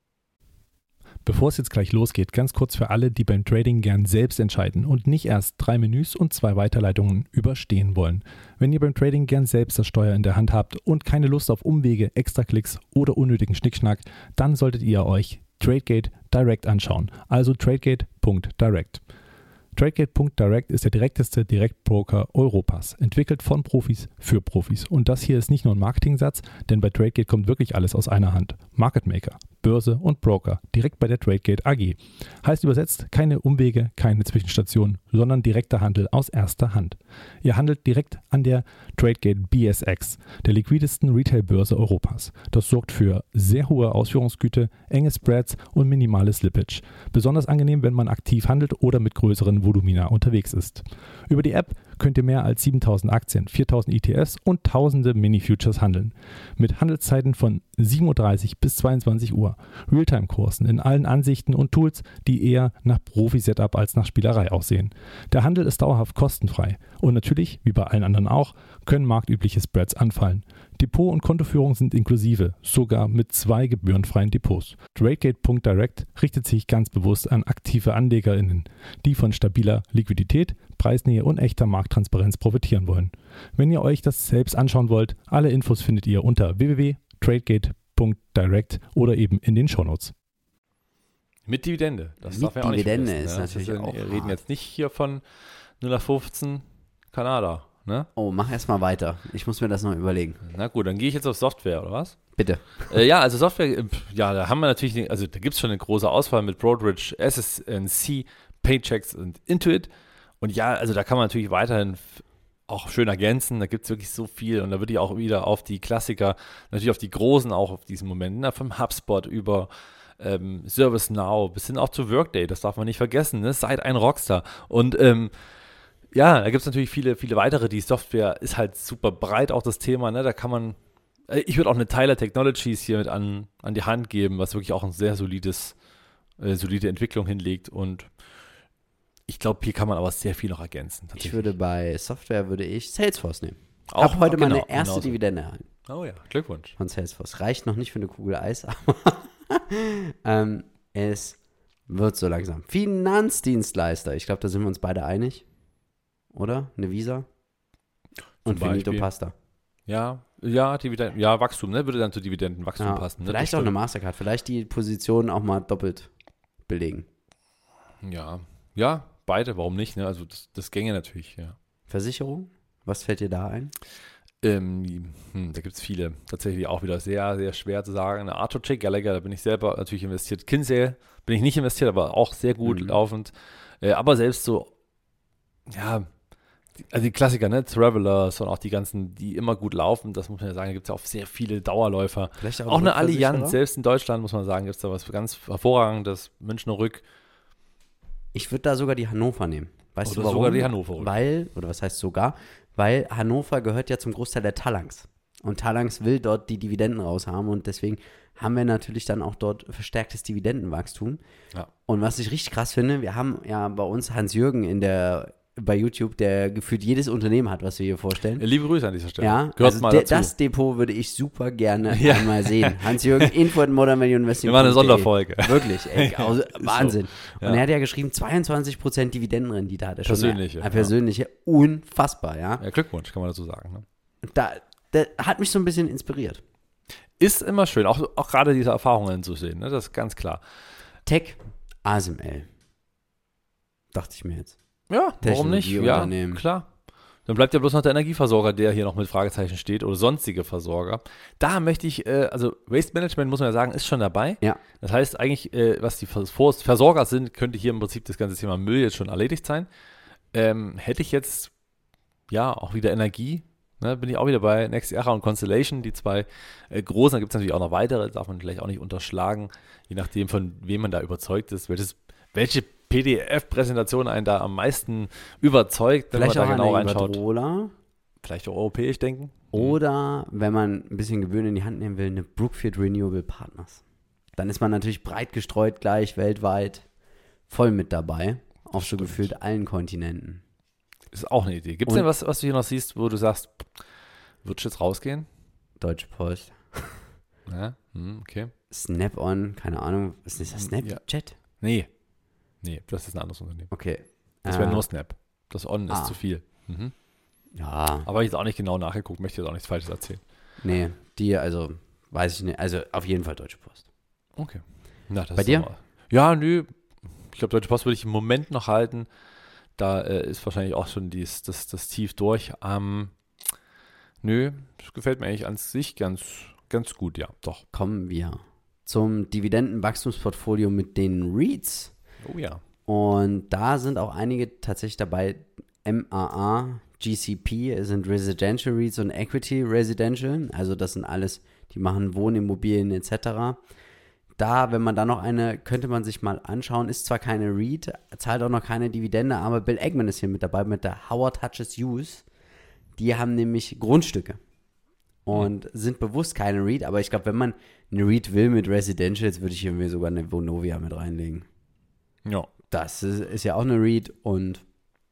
Bevor es jetzt gleich losgeht, ganz kurz für alle, die beim Trading gern selbst entscheiden und nicht erst drei Menüs und zwei Weiterleitungen überstehen wollen. Wenn ihr beim Trading gern selbst das Steuer in der Hand habt und keine Lust auf Umwege, Extraklicks oder unnötigen Schnickschnack, dann solltet ihr euch TradeGate Direct anschauen, also tradegate Punkt direct. TradeGate Punkt direct ist der direkteste Direktbroker Europas, entwickelt von Profis für Profis. Und das hier ist nicht nur ein Marketingsatz, denn bei TradeGate kommt wirklich alles aus einer Hand. Market Maker, Börse und Broker, direkt bei der TradeGate A G. Heißt übersetzt, keine Umwege, keine Zwischenstationen, sondern direkter Handel aus erster Hand. Ihr handelt direkt an der TradeGate B S X, der liquidesten Retail-Börse Europas. Das sorgt für sehr hohe Ausführungsgüte, enge Spreads und minimales Slippage. Besonders angenehm, wenn man aktiv handelt oder mit größeren Volumina unterwegs ist. Über die App könnt ihr mehr als siebentausend Aktien, viertausend E T Fs und tausende Mini-Futures handeln. Mit Handelszeiten von sieben Uhr dreißig bis zweiundzwanzig Uhr. Realtime-Kursen in allen Ansichten und Tools, die eher nach Profi-Setup als nach Spielerei aussehen. Der Handel ist dauerhaft kostenfrei. Und natürlich, wie bei allen anderen auch, können marktübliche Spreads anfallen. Depot- und Kontoführung sind inklusive, sogar mit zwei gebührenfreien Depots. TradeGate Punkt direct richtet sich ganz bewusst an aktive AnlegerInnen, die von stabiler Liquidität, Preisnähe und echter Markttransparenz profitieren wollen. Wenn ihr euch das selbst anschauen wollt, alle Infos findet ihr unter w w w Punkt tradegate Punkt direct oder eben in den Shownotes. Mit Dividende. Das Mit darf ja auch Dividende nicht ist ja, natürlich ist, auch Wir reden hart. jetzt nicht hier von null auf fünfzehn Kanada. Ne? Oh, mach erstmal weiter. Ich muss mir das noch überlegen. Na gut, dann gehe ich jetzt auf Software, oder was? Bitte. Äh, ja, also Software, äh, ja, da haben wir natürlich, also da gibt es schon eine große Auswahl mit Broadridge, S S N C, Paychecks und Intuit. Und ja, also da kann man natürlich weiterhin auch schön ergänzen. Da gibt es wirklich so viel. Und da würde ich auch wieder auf die Klassiker, natürlich auf die Großen auch auf diesen Moment, ne? Vom HubSpot über ähm, ServiceNow bis hin auch zu Workday, das darf man nicht vergessen, ne? Seid ein Rockstar. Und ähm, ja, da gibt es natürlich viele, viele weitere. Die Software ist halt super breit, auch das Thema, ne? Da kann man, ich würde auch eine Tyler Technologies hier mit an, an die Hand geben, was wirklich auch ein sehr solides, äh, solide Entwicklung hinlegt. Und ich glaube, hier kann man aber sehr viel noch ergänzen. Ich würde bei Software, würde ich Salesforce nehmen. Ich Auch, habe heute genau, meine erste genauso. Dividende erhalten. Oh ja, Glückwunsch. Von Salesforce. Reicht noch nicht für eine Kugel Eis, aber ähm, es wird so langsam. Finanzdienstleister. Ich glaube, da sind wir uns beide einig. Oder? Eine Visa? Und Zum Finito Beispiel. Pasta. Ja, ja, Dividenden, ja, Wachstum, ne? Würde dann zu Dividendenwachstum Ja, passen. Ne? vielleicht Das auch eine stimmt. Mastercard. Vielleicht die Position auch mal doppelt belegen. Ja, ja, beide, warum nicht? Ne? Also das, das gänge natürlich, ja. Versicherung? Was fällt dir da ein? Ähm, hm, da gibt es viele. Tatsächlich auch wieder sehr, sehr schwer zu sagen. Arthur J. Gallagher, da bin ich selber natürlich investiert. Kinsale bin ich nicht investiert, aber auch sehr gut Mhm. laufend. Äh, aber selbst so, ja, Also die Klassiker, ne? Travelers und auch die ganzen, die immer gut laufen, das muss man ja sagen, da gibt es ja auch sehr viele Dauerläufer. Vielleicht Auch eine Rückversicherer? Allianz, selbst in Deutschland muss man sagen, gibt es da was ganz Hervorragendes. Münchner Rück. Ich würde da sogar die Hannover nehmen. Weißt Oder du warum? sogar die Hannover Rück. Weil, oder was heißt sogar, weil Hannover gehört ja zum Großteil der Talanx. Und Talanx will dort die Dividenden raushaben und deswegen haben wir natürlich dann auch dort verstärktes Dividendenwachstum. Ja. Und was ich richtig krass finde, wir haben ja bei uns Hans-Jürgen in der bei YouTube, der gefühlt jedes Unternehmen hat, was wir hier vorstellen. Liebe Grüße an dieser Stelle. Ja, Gehört also mal de, dazu. das Depot würde ich super gerne Ja. einmal sehen. Hans-Jürgen, info at modern value investing. Wir machen eine Sonderfolge. Wirklich, ey, also, Wahnsinn. Ja. Und er hat ja geschrieben, zweiundzwanzig Prozent Dividendenrendite hat er schon. Persönliche, Ja, ja. persönliche, unfassbar, ja. Ja, Glückwunsch, kann man dazu sagen. Ne? Da, der hat mich so ein bisschen inspiriert. Ist immer schön, auch, auch gerade diese Erfahrungen zu sehen, ne? Das ist ganz klar. Tech, A S M L. Dachte ich mir jetzt. Ja, warum nicht? Ja, Technologieunternehmen. klar. Dann bleibt ja bloß noch der Energieversorger, der hier noch mit Fragezeichen steht oder sonstige Versorger. Da möchte ich, äh, also Waste Management, muss man ja sagen, ist schon dabei. Ja. Das heißt eigentlich, äh, was die Vers- Vers- Versorger sind, könnte hier im Prinzip das ganze Thema Müll jetzt schon erledigt sein. Ähm, hätte ich jetzt, ja, auch wieder Energie, ne, bin ich auch wieder bei NextEra und Constellation, die zwei äh, großen, da gibt es natürlich auch noch weitere, darf man vielleicht auch nicht unterschlagen, je nachdem, von wem man da überzeugt ist, welches, welche P D F-Präsentation einen da am meisten überzeugt, wenn Vielleicht man auch da genau eine reinschaut. Iberdrola. Vielleicht auch europäisch denken. Oder, wenn man ein bisschen Gebühren in die Hand nehmen will, eine Brookfield Renewable Partners. Dann ist man natürlich breit gestreut gleich weltweit voll mit dabei. Auf so gefühlt allen Kontinenten. Ist auch eine Idee. Gibt es Und- denn was, was du hier noch siehst, wo du sagst, wird jetzt rausgehen? Deutsche Post. Ja, hm, okay. Snap-on, keine Ahnung. Ist das Snapchat? Nee. Nee, das ist ein anderes Unternehmen. Okay. Das wäre Äh, nur Snap. Das On ah. ist zu viel. Mhm. Ja, Aber ich jetzt auch nicht genau nachgeguckt, möchte jetzt auch nichts Falsches erzählen. nee, die, also, weiß ich nicht. Also, auf jeden Fall Deutsche Post. Okay. Na, das Bei ist dir? normal. Ja, nö. Ich glaube, Deutsche Post würde ich im Moment noch halten. Da äh, ist wahrscheinlich auch schon dies, das, das Tief durch. Ähm, nö, das gefällt mir eigentlich an sich ganz, ganz gut, ja, doch. Kommen wir zum Dividendenwachstumsportfolio mit den REITs. Oh ja. Und da sind auch einige tatsächlich dabei. M A A, G C P sind Residential REITs und Equity Residential. Also das sind alles, die machen Wohnimmobilien et cetera. Da, wenn man da noch eine, könnte man sich mal anschauen, ist zwar keine REIT, zahlt auch noch keine Dividende, aber Bill Ackman ist hier mit dabei mit der Howard Hutchins Hughes. Die haben nämlich Grundstücke und sind bewusst keine REIT, aber ich glaube, wenn man eine REIT will mit Residentials, würde ich irgendwie sogar eine Vonovia mit reinlegen. Ja. Das ist, ist ja auch eine REIT und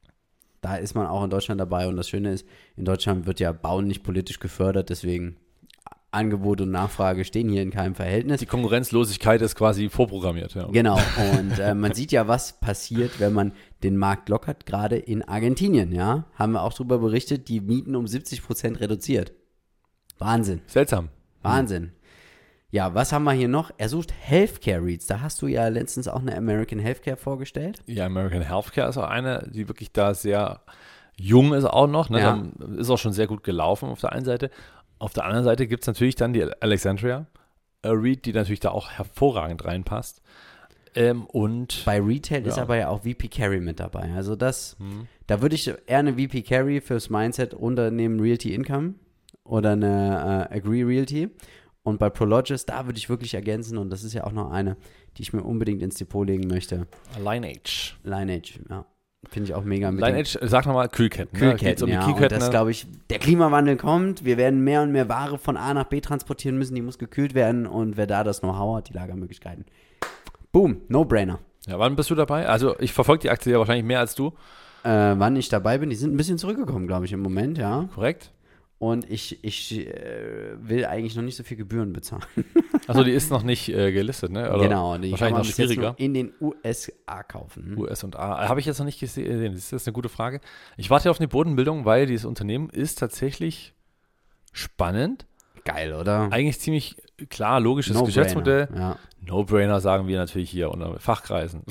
da ist man auch in Deutschland dabei. Und das Schöne ist, in Deutschland wird ja Bauen nicht politisch gefördert, deswegen Angebot und Nachfrage stehen hier in keinem Verhältnis. Die Konkurrenzlosigkeit ist quasi vorprogrammiert, ja. Genau, und äh, man sieht ja, was passiert, wenn man den Markt lockert, gerade in Argentinien, ja. Haben wir auch darüber berichtet, die Mieten um siebzig Prozent reduziert. Wahnsinn, Seltsam. Wahnsinn. Ja, was haben wir hier noch? Er sucht Healthcare-REITs. Da hast du ja letztens auch eine American Healthcare vorgestellt. Ja, American Healthcare ist auch eine, die wirklich da sehr jung ist auch noch. Ne? Ja. Dann ist auch schon sehr gut gelaufen auf der einen Seite. Auf der anderen Seite gibt es natürlich dann die Alexandria äh, REIT, die natürlich da auch hervorragend reinpasst. Ähm, und Bei Retail ist Ja. aber ja auch V P Carry mit dabei. Also das, Hm. da würde ich eher eine V P Carry fürs Mindset unternehmen, Realty Income oder eine äh, Agree Realty. Und bei Prologis, da würde ich wirklich ergänzen, und das ist ja auch noch eine, die ich mir unbedingt ins Depot legen möchte. Lineage. Lineage, ja. Finde ich auch mega mit Lineage, sag nochmal Kühlketten. den ne? Geht's Kühlketten, um die ja. Und Kühlketten, das ne? glaube ich, der Klimawandel kommt, wir werden mehr und mehr Ware von A nach B transportieren müssen, die muss gekühlt werden und wer da das Know-how hat, die Lagermöglichkeiten. Boom, No-Brainer. Ja, wann bist du dabei? Also ich verfolge die Aktie ja wahrscheinlich mehr als du, Äh, wann ich dabei bin, die sind ein bisschen zurückgekommen, glaube ich, im Moment, ja. korrekt? Und ich, ich äh, will eigentlich noch nicht so viel Gebühren bezahlen. Also die ist noch nicht äh, gelistet, ne? Oder genau, die kann wahrscheinlich man noch bis jetzt schwieriger. nur in den U S A kaufen. U S und A. Habe ich jetzt noch nicht gesehen. Das ist eine gute Frage. Ich warte auf eine Bodenbildung, weil dieses Unternehmen ist tatsächlich spannend. Geil, oder? Eigentlich ziemlich klar, logisches No-Brainer, Geschäftsmodell. Ja. No-Brainer sagen wir natürlich hier unter Fachkreisen.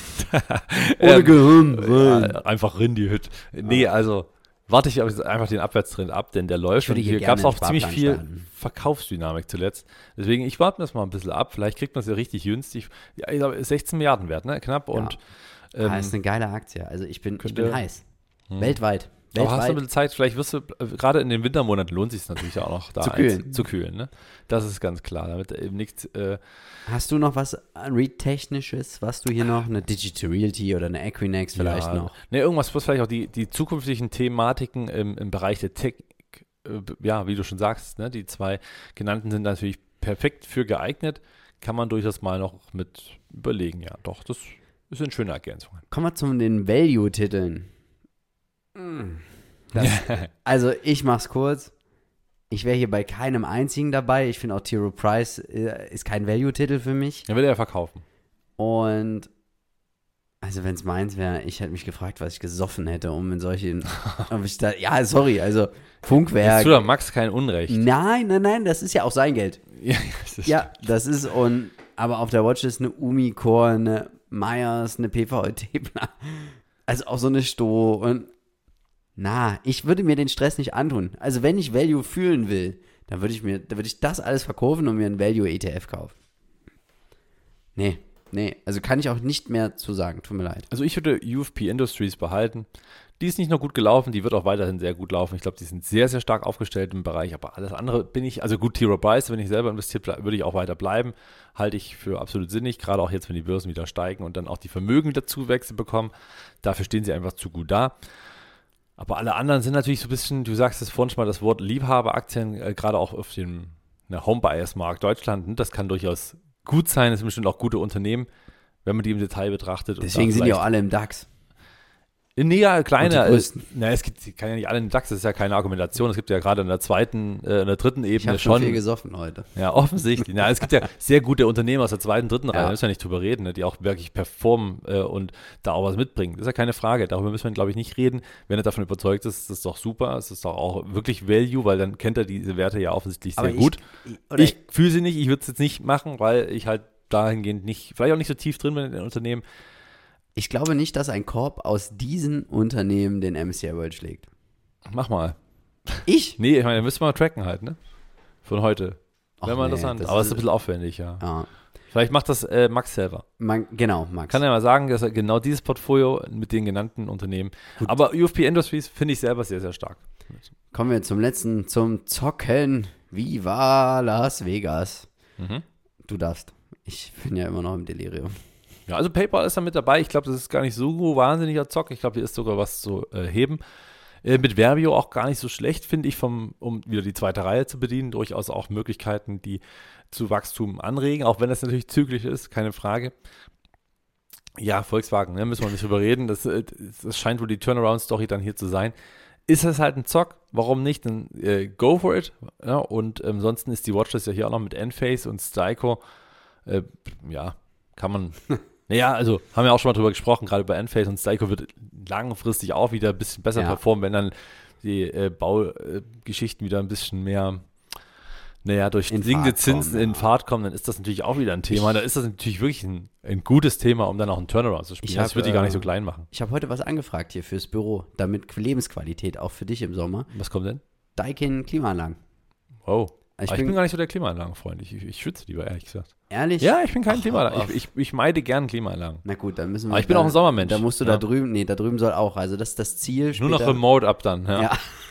Ohne Ähm, Gehirn. äh, einfach rin die Hütte. Nee, also warte ich einfach den Abwärtstrend ab, denn der läuft. Ich würde Und hier hier gab es gerne auch einen ziemlich Sparplan viel starten. Verkaufsdynamik zuletzt. Deswegen, ich warte mir das mal ein bisschen ab. Vielleicht kriegt man es ja richtig günstig. Ja, ich glaube, sechzehn Milliarden wert, ne? Knapp. Und Ah, ähm, ist eine geile Aktie. Also ich bin, ich könnte- bin heiß. hm. Weltweit. Aber hast du ein bisschen Zeit, vielleicht wirst du, äh, gerade in den Wintermonaten lohnt sich es natürlich auch noch, da zu kühlen. Zu kühlen, ne? Das ist ganz klar, damit eben nichts. Äh, Hast du noch was Read-Technisches, was du hier noch, eine Digital Realty oder eine Equinix vielleicht ja, noch? Ne, irgendwas, was vielleicht auch die, die zukünftigen Thematiken im, im Bereich der Tech, äh, ja, wie du schon sagst, ne, die zwei genannten sind natürlich perfekt für geeignet, kann man durchaus mal noch mit überlegen, ja, doch, das sind schöne Ergänzungen. Kommen wir zu den Value-Titeln. Das, also ich mach's kurz. Ich wäre hier bei keinem einzigen dabei. Ich finde auch T. Rowe Price äh, ist kein Value-Titel für mich. Dann will er ja verkaufen. Und also wenn es meins wäre, ich hätte mich gefragt, was ich gesoffen hätte, um in solchen, ob ich da, ja, sorry, also Funkwerk. Jetzt tut er Max kein Unrecht. Nein, nein, nein, das ist ja auch sein Geld. Ja, das ja, das ist, und, aber auf der Watch ist eine Umicore, eine Myers, eine P V T, also auch so eine Sto und na, ich würde mir den Stress nicht antun. Also wenn ich Value fühlen will, dann würde ich mir, dann würde ich das alles verkaufen und mir einen Value-E T F kaufen. Nee, nee, also kann ich auch nicht mehr zu sagen, tut mir leid. Also ich würde U F P Industries behalten. Die ist nicht nur gut gelaufen, die wird auch weiterhin sehr gut laufen. Ich glaube, die sind sehr, sehr stark aufgestellt im Bereich, aber alles andere bin ich, also gut, T. Rowe Price, wenn ich selber investiert, würde ich auch weiter bleiben. Halte ich für absolut sinnig, gerade auch jetzt, wenn die Börsen wieder steigen und dann auch die Vermögen wieder Zuwächse bekommen. Dafür stehen sie einfach zu gut da. Aber alle anderen sind natürlich so ein bisschen, du sagst es vorhin schon mal, das Wort Liebhaberaktien, äh, gerade auch auf dem Homebuyers-Markt Deutschland, ne, das kann durchaus gut sein, es sind bestimmt auch gute Unternehmen, wenn man die im Detail betrachtet. Deswegen sind die auch alle im DAX. Nee, ja, kleine. Äh, na, es gibt, kann ja nicht alle in den DAX, das ist ja keine Argumentation. Es gibt ja gerade in der zweiten, äh, in der dritten Ebene ich hab schon. schon viel gesoffen heute. Ja, offensichtlich. Na, es gibt ja sehr gute Unternehmen aus der zweiten, dritten Reihe, Ja. da müssen wir nicht drüber reden, ne, die auch wirklich performen äh, und da auch was mitbringen. Das ist ja keine Frage. Darüber müssen wir, glaube ich, nicht reden. Wenn er davon überzeugt ist, ist das doch super. Es ist doch auch wirklich Value, weil dann kennt er diese Werte ja offensichtlich sehr Aber ich- gut. ich- oder- Ich fühle sie nicht, ich würde es jetzt nicht machen, weil ich halt dahingehend nicht, vielleicht auch nicht so tief drin bin in den Unternehmen. Ich glaube nicht, dass ein Korb aus diesen Unternehmen den M S C I World schlägt. Mach mal. Ich? Nee, ich meine, da müsste man tracken halt, ne? Von heute. Ach Wäre mal nee, interessant. das Aber es ist- ist ein bisschen aufwendig, ja. Ja, Vielleicht macht das äh, Max selber. man, genau, Max. Kann er mal sagen, dass er genau dieses Portfolio mit den genannten Unternehmen. Aber U F P Industries finde ich selber sehr, sehr stark. Kommen wir zum letzten, zum Zocken. Viva Las Vegas. Mhm. Du darfst. Ich bin ja immer noch im Delirium. Ja, also PayPal ist da mit dabei. Ich glaube, das ist gar nicht so wahnsinniger Zock. Ich glaube, hier ist sogar was zu äh, heben. Äh, mit Verbio auch gar nicht so schlecht, finde ich, vom, um wieder die zweite Reihe zu bedienen. Durchaus auch Möglichkeiten, die zu Wachstum anregen, auch wenn das natürlich zügig ist, keine Frage. Ja, Volkswagen, ne, müssen wir nicht drüber reden. Das, äh, das scheint wohl die Turnaround-Story dann hier zu sein. Ist es halt ein Zock? Warum nicht? Dann äh, go for it. Ja, und ähm, ansonsten ist die Watchlist ja hier auch noch mit Enphase und Styco. Äh, ja, kann man. Naja, also haben wir auch schon mal drüber gesprochen, gerade bei Enphase und Styco wird langfristig auch wieder ein bisschen besser Ja. performen, wenn dann die äh, Baugeschichten wieder ein bisschen mehr, naja, durch In sinkende Fahrt Zinsen kommen, in ja. Fahrt kommen, dann ist das natürlich auch wieder ein Thema. Da ist das natürlich wirklich ein, ein gutes Thema, um dann auch einen Turnaround zu spielen. Ich Das hab, würde ich gar äh, nicht so klein machen. Ich habe heute was angefragt hier fürs Büro, damit Lebensqualität auch für dich im Sommer. Was kommt denn? Daikin Klimaanlagen. Wow. Ich Aber ich bin, bin- gar nicht so der Klimaanlagenfreund. Ich, ich, ich schütze lieber, ehrlich gesagt. Ehrlich? Ja, ich bin kein Ach, Klimaanlagen. ach. Ich, ich, ich meide gern Klimaanlagen. Na gut, dann müssen wir. Aber ich bin da, auch ein Sommermensch. Da musst du Ja. da drüben, nee, da drüben soll auch. Also das ist das Ziel. Nur noch später- remote ab dann. Ja. Ja,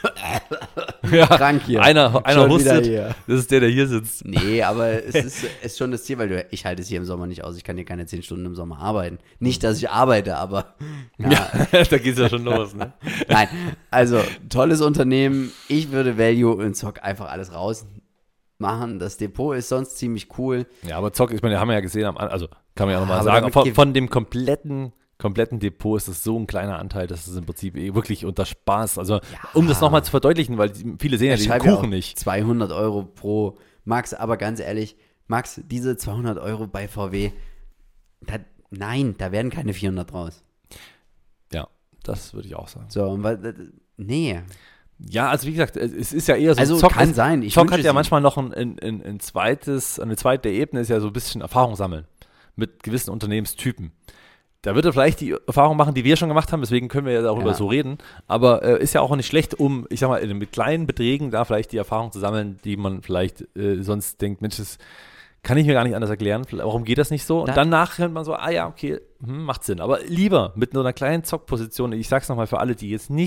Ja. krank hier. Einer, einer Schon wieder hustet. hier. Das ist der, der hier sitzt. Nee, aber es ist, ist schon das Ziel, weil du, ich halte es hier im Sommer nicht aus. Ich kann hier keine zehn Stunden im Sommer arbeiten. Nicht, dass ich arbeite, aber ja, Ja, da geht's ja schon los. Ne? nein. Also, tolles Unternehmen. Ich würde Value und Zock einfach alles rausmachen. Das Depot ist sonst ziemlich cool. Ja, aber Zock, ich meine, haben wir ja gesehen, am An- also kann man ja nochmal Aber sagen, damit von, gibt- von dem kompletten, kompletten Depot ist es so ein kleiner Anteil, dass es im Prinzip eh wirklich unter Spaß, also um das nochmal zu verdeutlichen, weil die, viele sehen ja Ich den schreibe ja Kuchen auch nicht. zweihundert Euro pro Max, aber ganz ehrlich, Max, diese zweihundert Euro bei V W, da, nein, da werden keine vierhundert draus. Ja, das würde ich auch sagen. So, und was- nee. Ja, also wie gesagt, es ist ja eher so Also Zock, kann es- sein, ich Zock wünsche hat ja sie. manchmal noch ein, ein, ein, ein zweites, eine zweite Ebene ist ja so ein bisschen Erfahrung sammeln mit gewissen Unternehmenstypen. Da wird er vielleicht die Erfahrung machen, die wir schon gemacht haben, deswegen können wir ja darüber Ja. so reden. Aber äh, ist ja auch nicht schlecht, um, ich sag mal, mit kleinen Beträgen da vielleicht die Erfahrung zu sammeln, die man vielleicht äh, sonst denkt, Mensch, das kann ich mir gar nicht anders erklären. Warum geht das nicht so? Und Da- danach rennt man so, ah ja, okay, hm, macht Sinn. Aber lieber mit nur einer kleinen Zockposition, ich sag's nochmal für alle, die jetzt nicht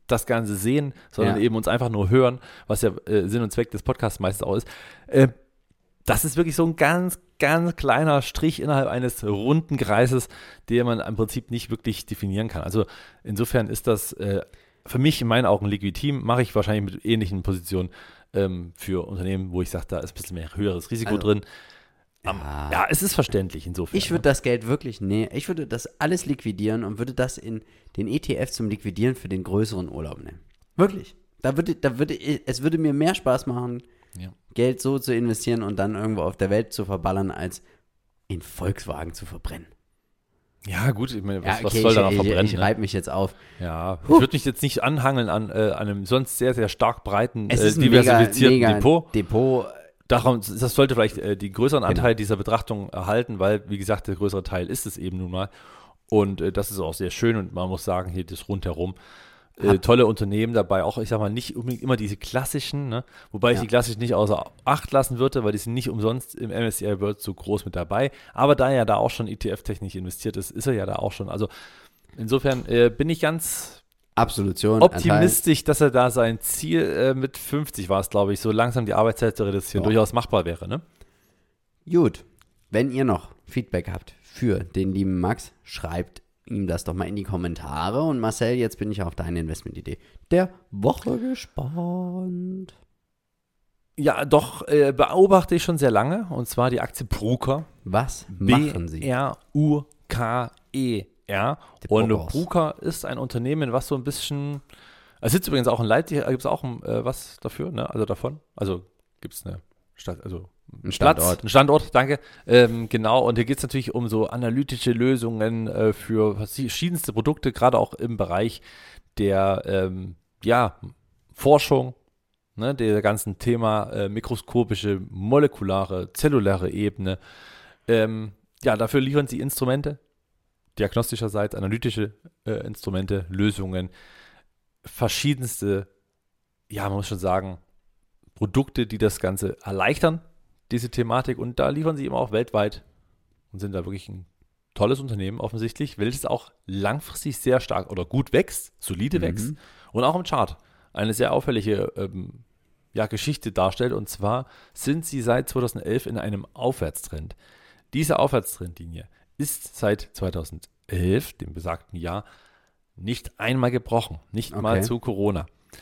das Ganze sehen, sondern Ja. eben uns einfach nur hören, was ja äh, Sinn und Zweck des Podcasts meistens auch ist. Äh, das ist wirklich so ein ganz, ganz kleiner Strich innerhalb eines runden Kreises, den man im Prinzip nicht wirklich definieren kann. Also insofern ist das äh, für mich in meinen Augen legitim, mache ich wahrscheinlich mit ähnlichen Positionen ähm, für Unternehmen, wo ich sage, da ist ein bisschen mehr höheres Risiko Also, drin. Um, ja. ja, es ist verständlich insofern. Ich würde das Geld wirklich, nee, ich würde das alles liquidieren und würde das in den E T F zum Liquidieren für den größeren Urlaub nehmen. Wirklich. Da würde, da würde, es würde mir mehr Spaß machen, Ja. Geld so zu investieren und dann irgendwo auf der Welt zu verballern, als in Volkswagen zu verbrennen. Ja, gut, ich meine, was, Ja, was okay, soll ich, da noch ich, verbrennen? ich ne? reibe mich jetzt auf. Ja, ich würde mich jetzt nicht anhangeln an äh, einem sonst sehr, sehr stark breiten, Es äh, ist ein mega, diversifizierten mega Depot. Depot. Darum, das sollte vielleicht äh, die größeren Genau. Anteil dieser Betrachtung erhalten, weil, wie gesagt, der größere Teil ist es eben nun mal. Und äh, das ist auch sehr schön und man muss sagen, hier das rundherum. Äh, Hab- tolle Unternehmen dabei, auch ich sag mal, nicht unbedingt immer diese klassischen, ne? Wobei ich Ja. die klassischen nicht außer Acht lassen würde, weil die sind nicht umsonst im M S C I World so groß mit dabei. Aber da er da auch schon E T F-technisch investiert ist, ist er ja da auch schon. Also insofern äh, bin ich ganz Absolution. optimistisch, dass er da sein Ziel äh, mit fünfzig war es, glaube ich, so langsam die Arbeitszeit zu reduzieren, Ja. durchaus machbar wäre, ne? Gut. Wenn ihr noch Feedback habt für den lieben Max, schreibt ihm das doch mal in die Kommentare. Und Marcel, jetzt bin ich auf deine Investmentidee der Woche gespannt. Ja, doch, äh, beobachte ich schon sehr lange, und zwar die Aktie Bruker. Was machen sie? B R U K E R. Die Und Brokers. Bruker ist ein Unternehmen, was so ein bisschen, es sitzt übrigens auch in Leipzig, gibt es auch ein, äh, was dafür, ne? Also davon, also gibt es eine Stadt, also Ein Platz, Standort. ein Standort, danke. Ähm, genau, und hier geht es natürlich um so analytische Lösungen äh, für verschiedenste Produkte, gerade auch im Bereich der ähm, ja, Forschung, ne, der ganzen Thema äh, mikroskopische, molekulare, zelluläre Ebene. Ähm, ja, dafür liefern sie Instrumente, diagnostischerseits, analytische äh, Instrumente, Lösungen, verschiedenste, ja, man muss schon sagen, Produkte, die das Ganze erleichtern, diese Thematik, und da liefern sie eben auch weltweit und sind da wirklich ein tolles Unternehmen offensichtlich, welches auch langfristig sehr stark oder gut wächst, solide Mhm. wächst und auch im Chart eine sehr auffällige ähm, ja, Geschichte darstellt, und zwar sind sie seit zweitausendelf in einem Aufwärtstrend. Diese Aufwärtstrendlinie ist seit zweitausendelf, dem besagten Jahr, nicht einmal gebrochen, nicht mal Okay. zu Corona.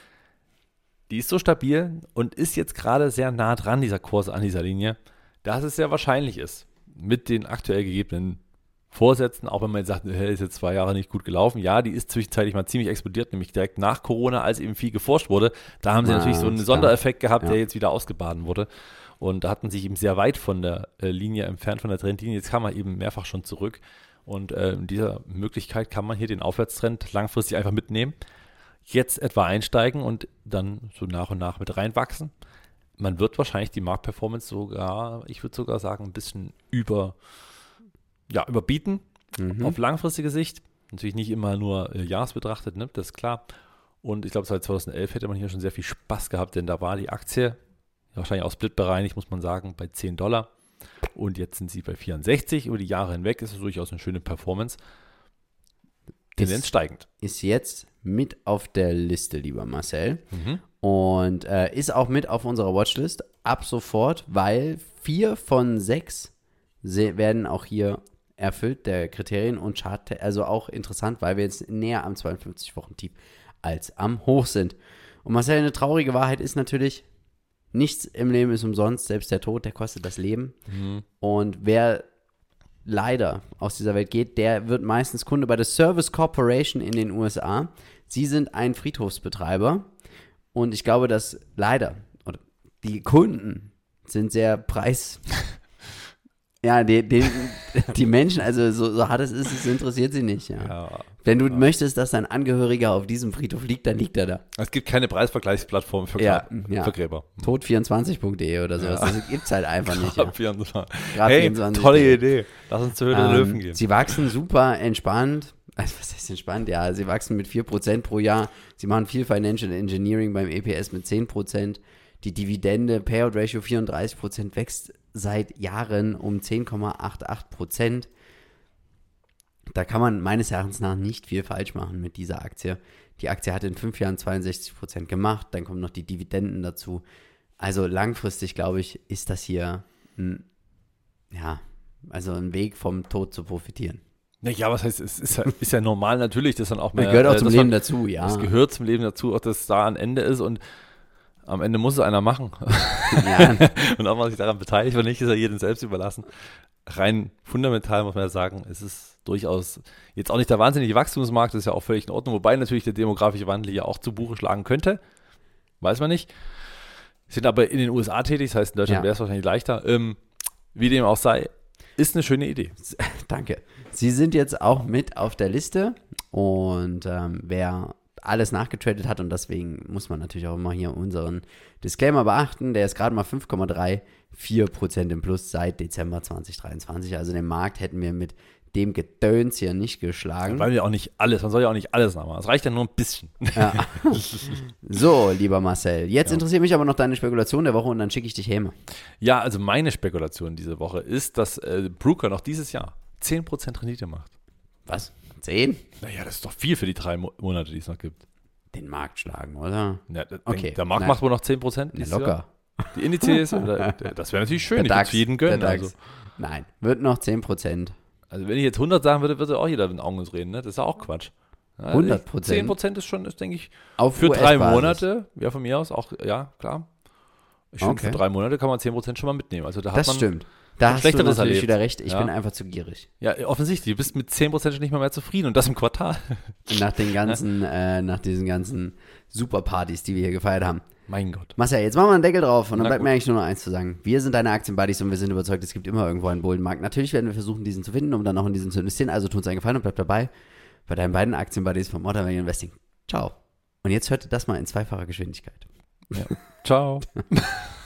Die ist so stabil und ist jetzt gerade sehr nah dran, dieser Kurs an dieser Linie, dass es sehr wahrscheinlich ist, mit den aktuell gegebenen Vorsätzen, auch wenn man jetzt sagt, hey, ist jetzt zwei Jahre nicht gut gelaufen. Ja, die ist zwischenzeitlich mal ziemlich explodiert, nämlich direkt nach Corona, als eben viel geforscht wurde. Da haben sie Ah, natürlich so einen klar. Sondereffekt gehabt, Ja. der jetzt wieder ausgebaden wurde. Und da hatten sich eben sehr weit von der äh, Linie entfernt, von der Trendlinie. Jetzt kam man eben mehrfach schon zurück. Und äh, in dieser Möglichkeit kann man hier den Aufwärtstrend langfristig einfach mitnehmen. Jetzt etwa einsteigen und dann so nach und nach mit reinwachsen. Man wird wahrscheinlich die Marktperformance sogar, ich würde sogar sagen, ein bisschen über, ja, überbieten Mhm. auf langfristige Sicht. Natürlich nicht immer nur äh, jahresbetrachtet, ne? Das ist klar. Und ich glaube, seit zweitausendelf hätte man hier schon sehr viel Spaß gehabt, denn da war die Aktie wahrscheinlich auch splitbereinigt, muss man sagen, bei zehn Dollar. Und jetzt sind sie bei vierundsechzig. Über die Jahre hinweg ist es durchaus eine schöne Performance. Tendenz Ist- steigend. Ist jetzt mit auf der Liste, lieber Marcel. Mhm. Und äh, ist auch mit auf unserer Watchlist ab sofort, weil vier von sechs se- werden auch hier erfüllt, der Kriterien und Chart, also auch interessant, weil wir jetzt näher am zweiundfünfzig-Wochen-Tief als am Hoch sind. Und Marcel, eine traurige Wahrheit ist natürlich, nichts im Leben ist umsonst, selbst der Tod, der kostet das Leben. Mhm. Und wer leider aus dieser Welt geht, der wird meistens Kunde bei der Service Corporation in den U S A. Sie sind ein Friedhofsbetreiber und ich glaube, dass leider, oder die Kunden sind sehr preis... Ja, die, die, die Menschen, also so, so hart es ist, es interessiert sie nicht. Ja. Ja. Wenn du möchtest, dass dein Angehöriger auf diesem Friedhof liegt, dann liegt er da. Es gibt keine Preisvergleichsplattform für, Ja, Grab, ja. für Gräber. tod vierundzwanzig punkt de oder sowas. Ja. Das gibt's halt einfach nicht. Ja. Grab vierundzwanzig. Grab Hey, vierundzwanzig. tolle Idee. Lass uns zur Höhle der Ähm, Löwen gehen. Sie wachsen super entspannt. Also, was heißt entspannt? Ja, sie wachsen mit vier Prozent pro Jahr. Sie machen viel Financial Engineering beim E P S mit zehn Prozent. Die Dividende, Payout Ratio vierunddreißig Prozent, wächst seit Jahren um zehn Komma achtundachtzig Prozent. da kann man meines Erachtens nach nicht viel falsch machen mit dieser Aktie. Die Aktie hat in fünf Jahren zweiundsechzig Prozent gemacht, dann kommen noch die Dividenden dazu. Also langfristig, glaube ich, ist das hier ein, ja, also ein Weg vom Tod zu profitieren. Ja, was heißt, es ist ja, ist ja normal natürlich, dass dann auch mehr. Das gehört auch zum äh, Leben man, dazu, ja. Das gehört zum Leben dazu, auch dass es da ein Ende ist und am Ende muss es einer machen. Ja. Und ob man sich daran beteiligt oder nicht, ist ja jedem selbst überlassen. Rein fundamental muss man ja sagen, es ist durchaus jetzt auch nicht der wahnsinnige Wachstumsmarkt, das ist ja auch völlig in Ordnung, wobei natürlich der demografische Wandel ja auch zu Buche schlagen könnte. Weiß man nicht. Sind aber in den U S A tätig, das heißt, in Deutschland Ja. wäre es wahrscheinlich leichter. Ähm, wie dem auch sei, ist eine schöne Idee. Danke. Sie sind jetzt auch mit auf der Liste und ähm, wer alles nachgetradet hat und deswegen muss man natürlich auch immer hier unseren Disclaimer beachten, der ist gerade mal fünf Komma vierunddreißig Prozent im Plus seit Dezember zwanzig dreiundzwanzig. Also den Markt hätten wir mit dem Gedöns hier nicht geschlagen. Weil wir auch nicht alles, man soll ja auch nicht alles nachmachen. Es reicht ja nur ein bisschen. Ja. So, lieber Marcel, jetzt Ja. interessiert mich aber noch deine Spekulation der Woche und dann schicke ich dich häme. Ja, also meine Spekulation diese Woche ist, dass äh, Brooker noch dieses Jahr zehn Prozent Rendite macht. Was? Zehn? Naja, das ist doch viel für die drei Mo- Monate, die es noch gibt. Den Markt schlagen, oder? Ja, der, Okay, der Markt nein. macht wohl noch zehn Prozent. Ja, locker. Die Indizes, oder, das wäre natürlich schön, Der ich DAX, würde jeden gönnen. der DAX. Also, Nein, wird noch zehn Prozent. also wenn ich jetzt hundert sagen würde, würde auch jeder mit den Augen reden, ne? Das ist ja auch Quatsch. Ja, hundert Prozent? zehn Prozent ist schon, ist, denke ich, Auf für drei U S-Basis. Monate, ja von mir aus, auch, ja, klar. Ich finde, Okay. für drei Monate kann man zehn Prozent schon mal mitnehmen. Also da hat Das man, stimmt. Da hast du Schlechteres natürlich erlebt. wieder recht. Ich Ja. bin einfach zu gierig. Ja, offensichtlich, du bist mit zehn Prozent schon nicht mal mehr zufrieden und das im Quartal. Nach den ganzen, äh, nach diesen ganzen Superpartys, die wir hier gefeiert haben. Mein Gott. Marcel, jetzt machen wir einen Deckel drauf und dann Na bleibt gut. mir eigentlich nur noch eins zu sagen. Wir sind deine Aktienbuddies und wir sind überzeugt, es gibt immer irgendwo einen Bullenmarkt. Natürlich werden wir versuchen, diesen zu finden, um dann auch in diesen zu investieren. Also tut uns einen Gefallen und bleibt dabei bei deinen beiden Aktienbuddies vom Modern Value Investing. Ciao. Und jetzt hört ihr das mal in zweifacher Geschwindigkeit. Ja. Ciao.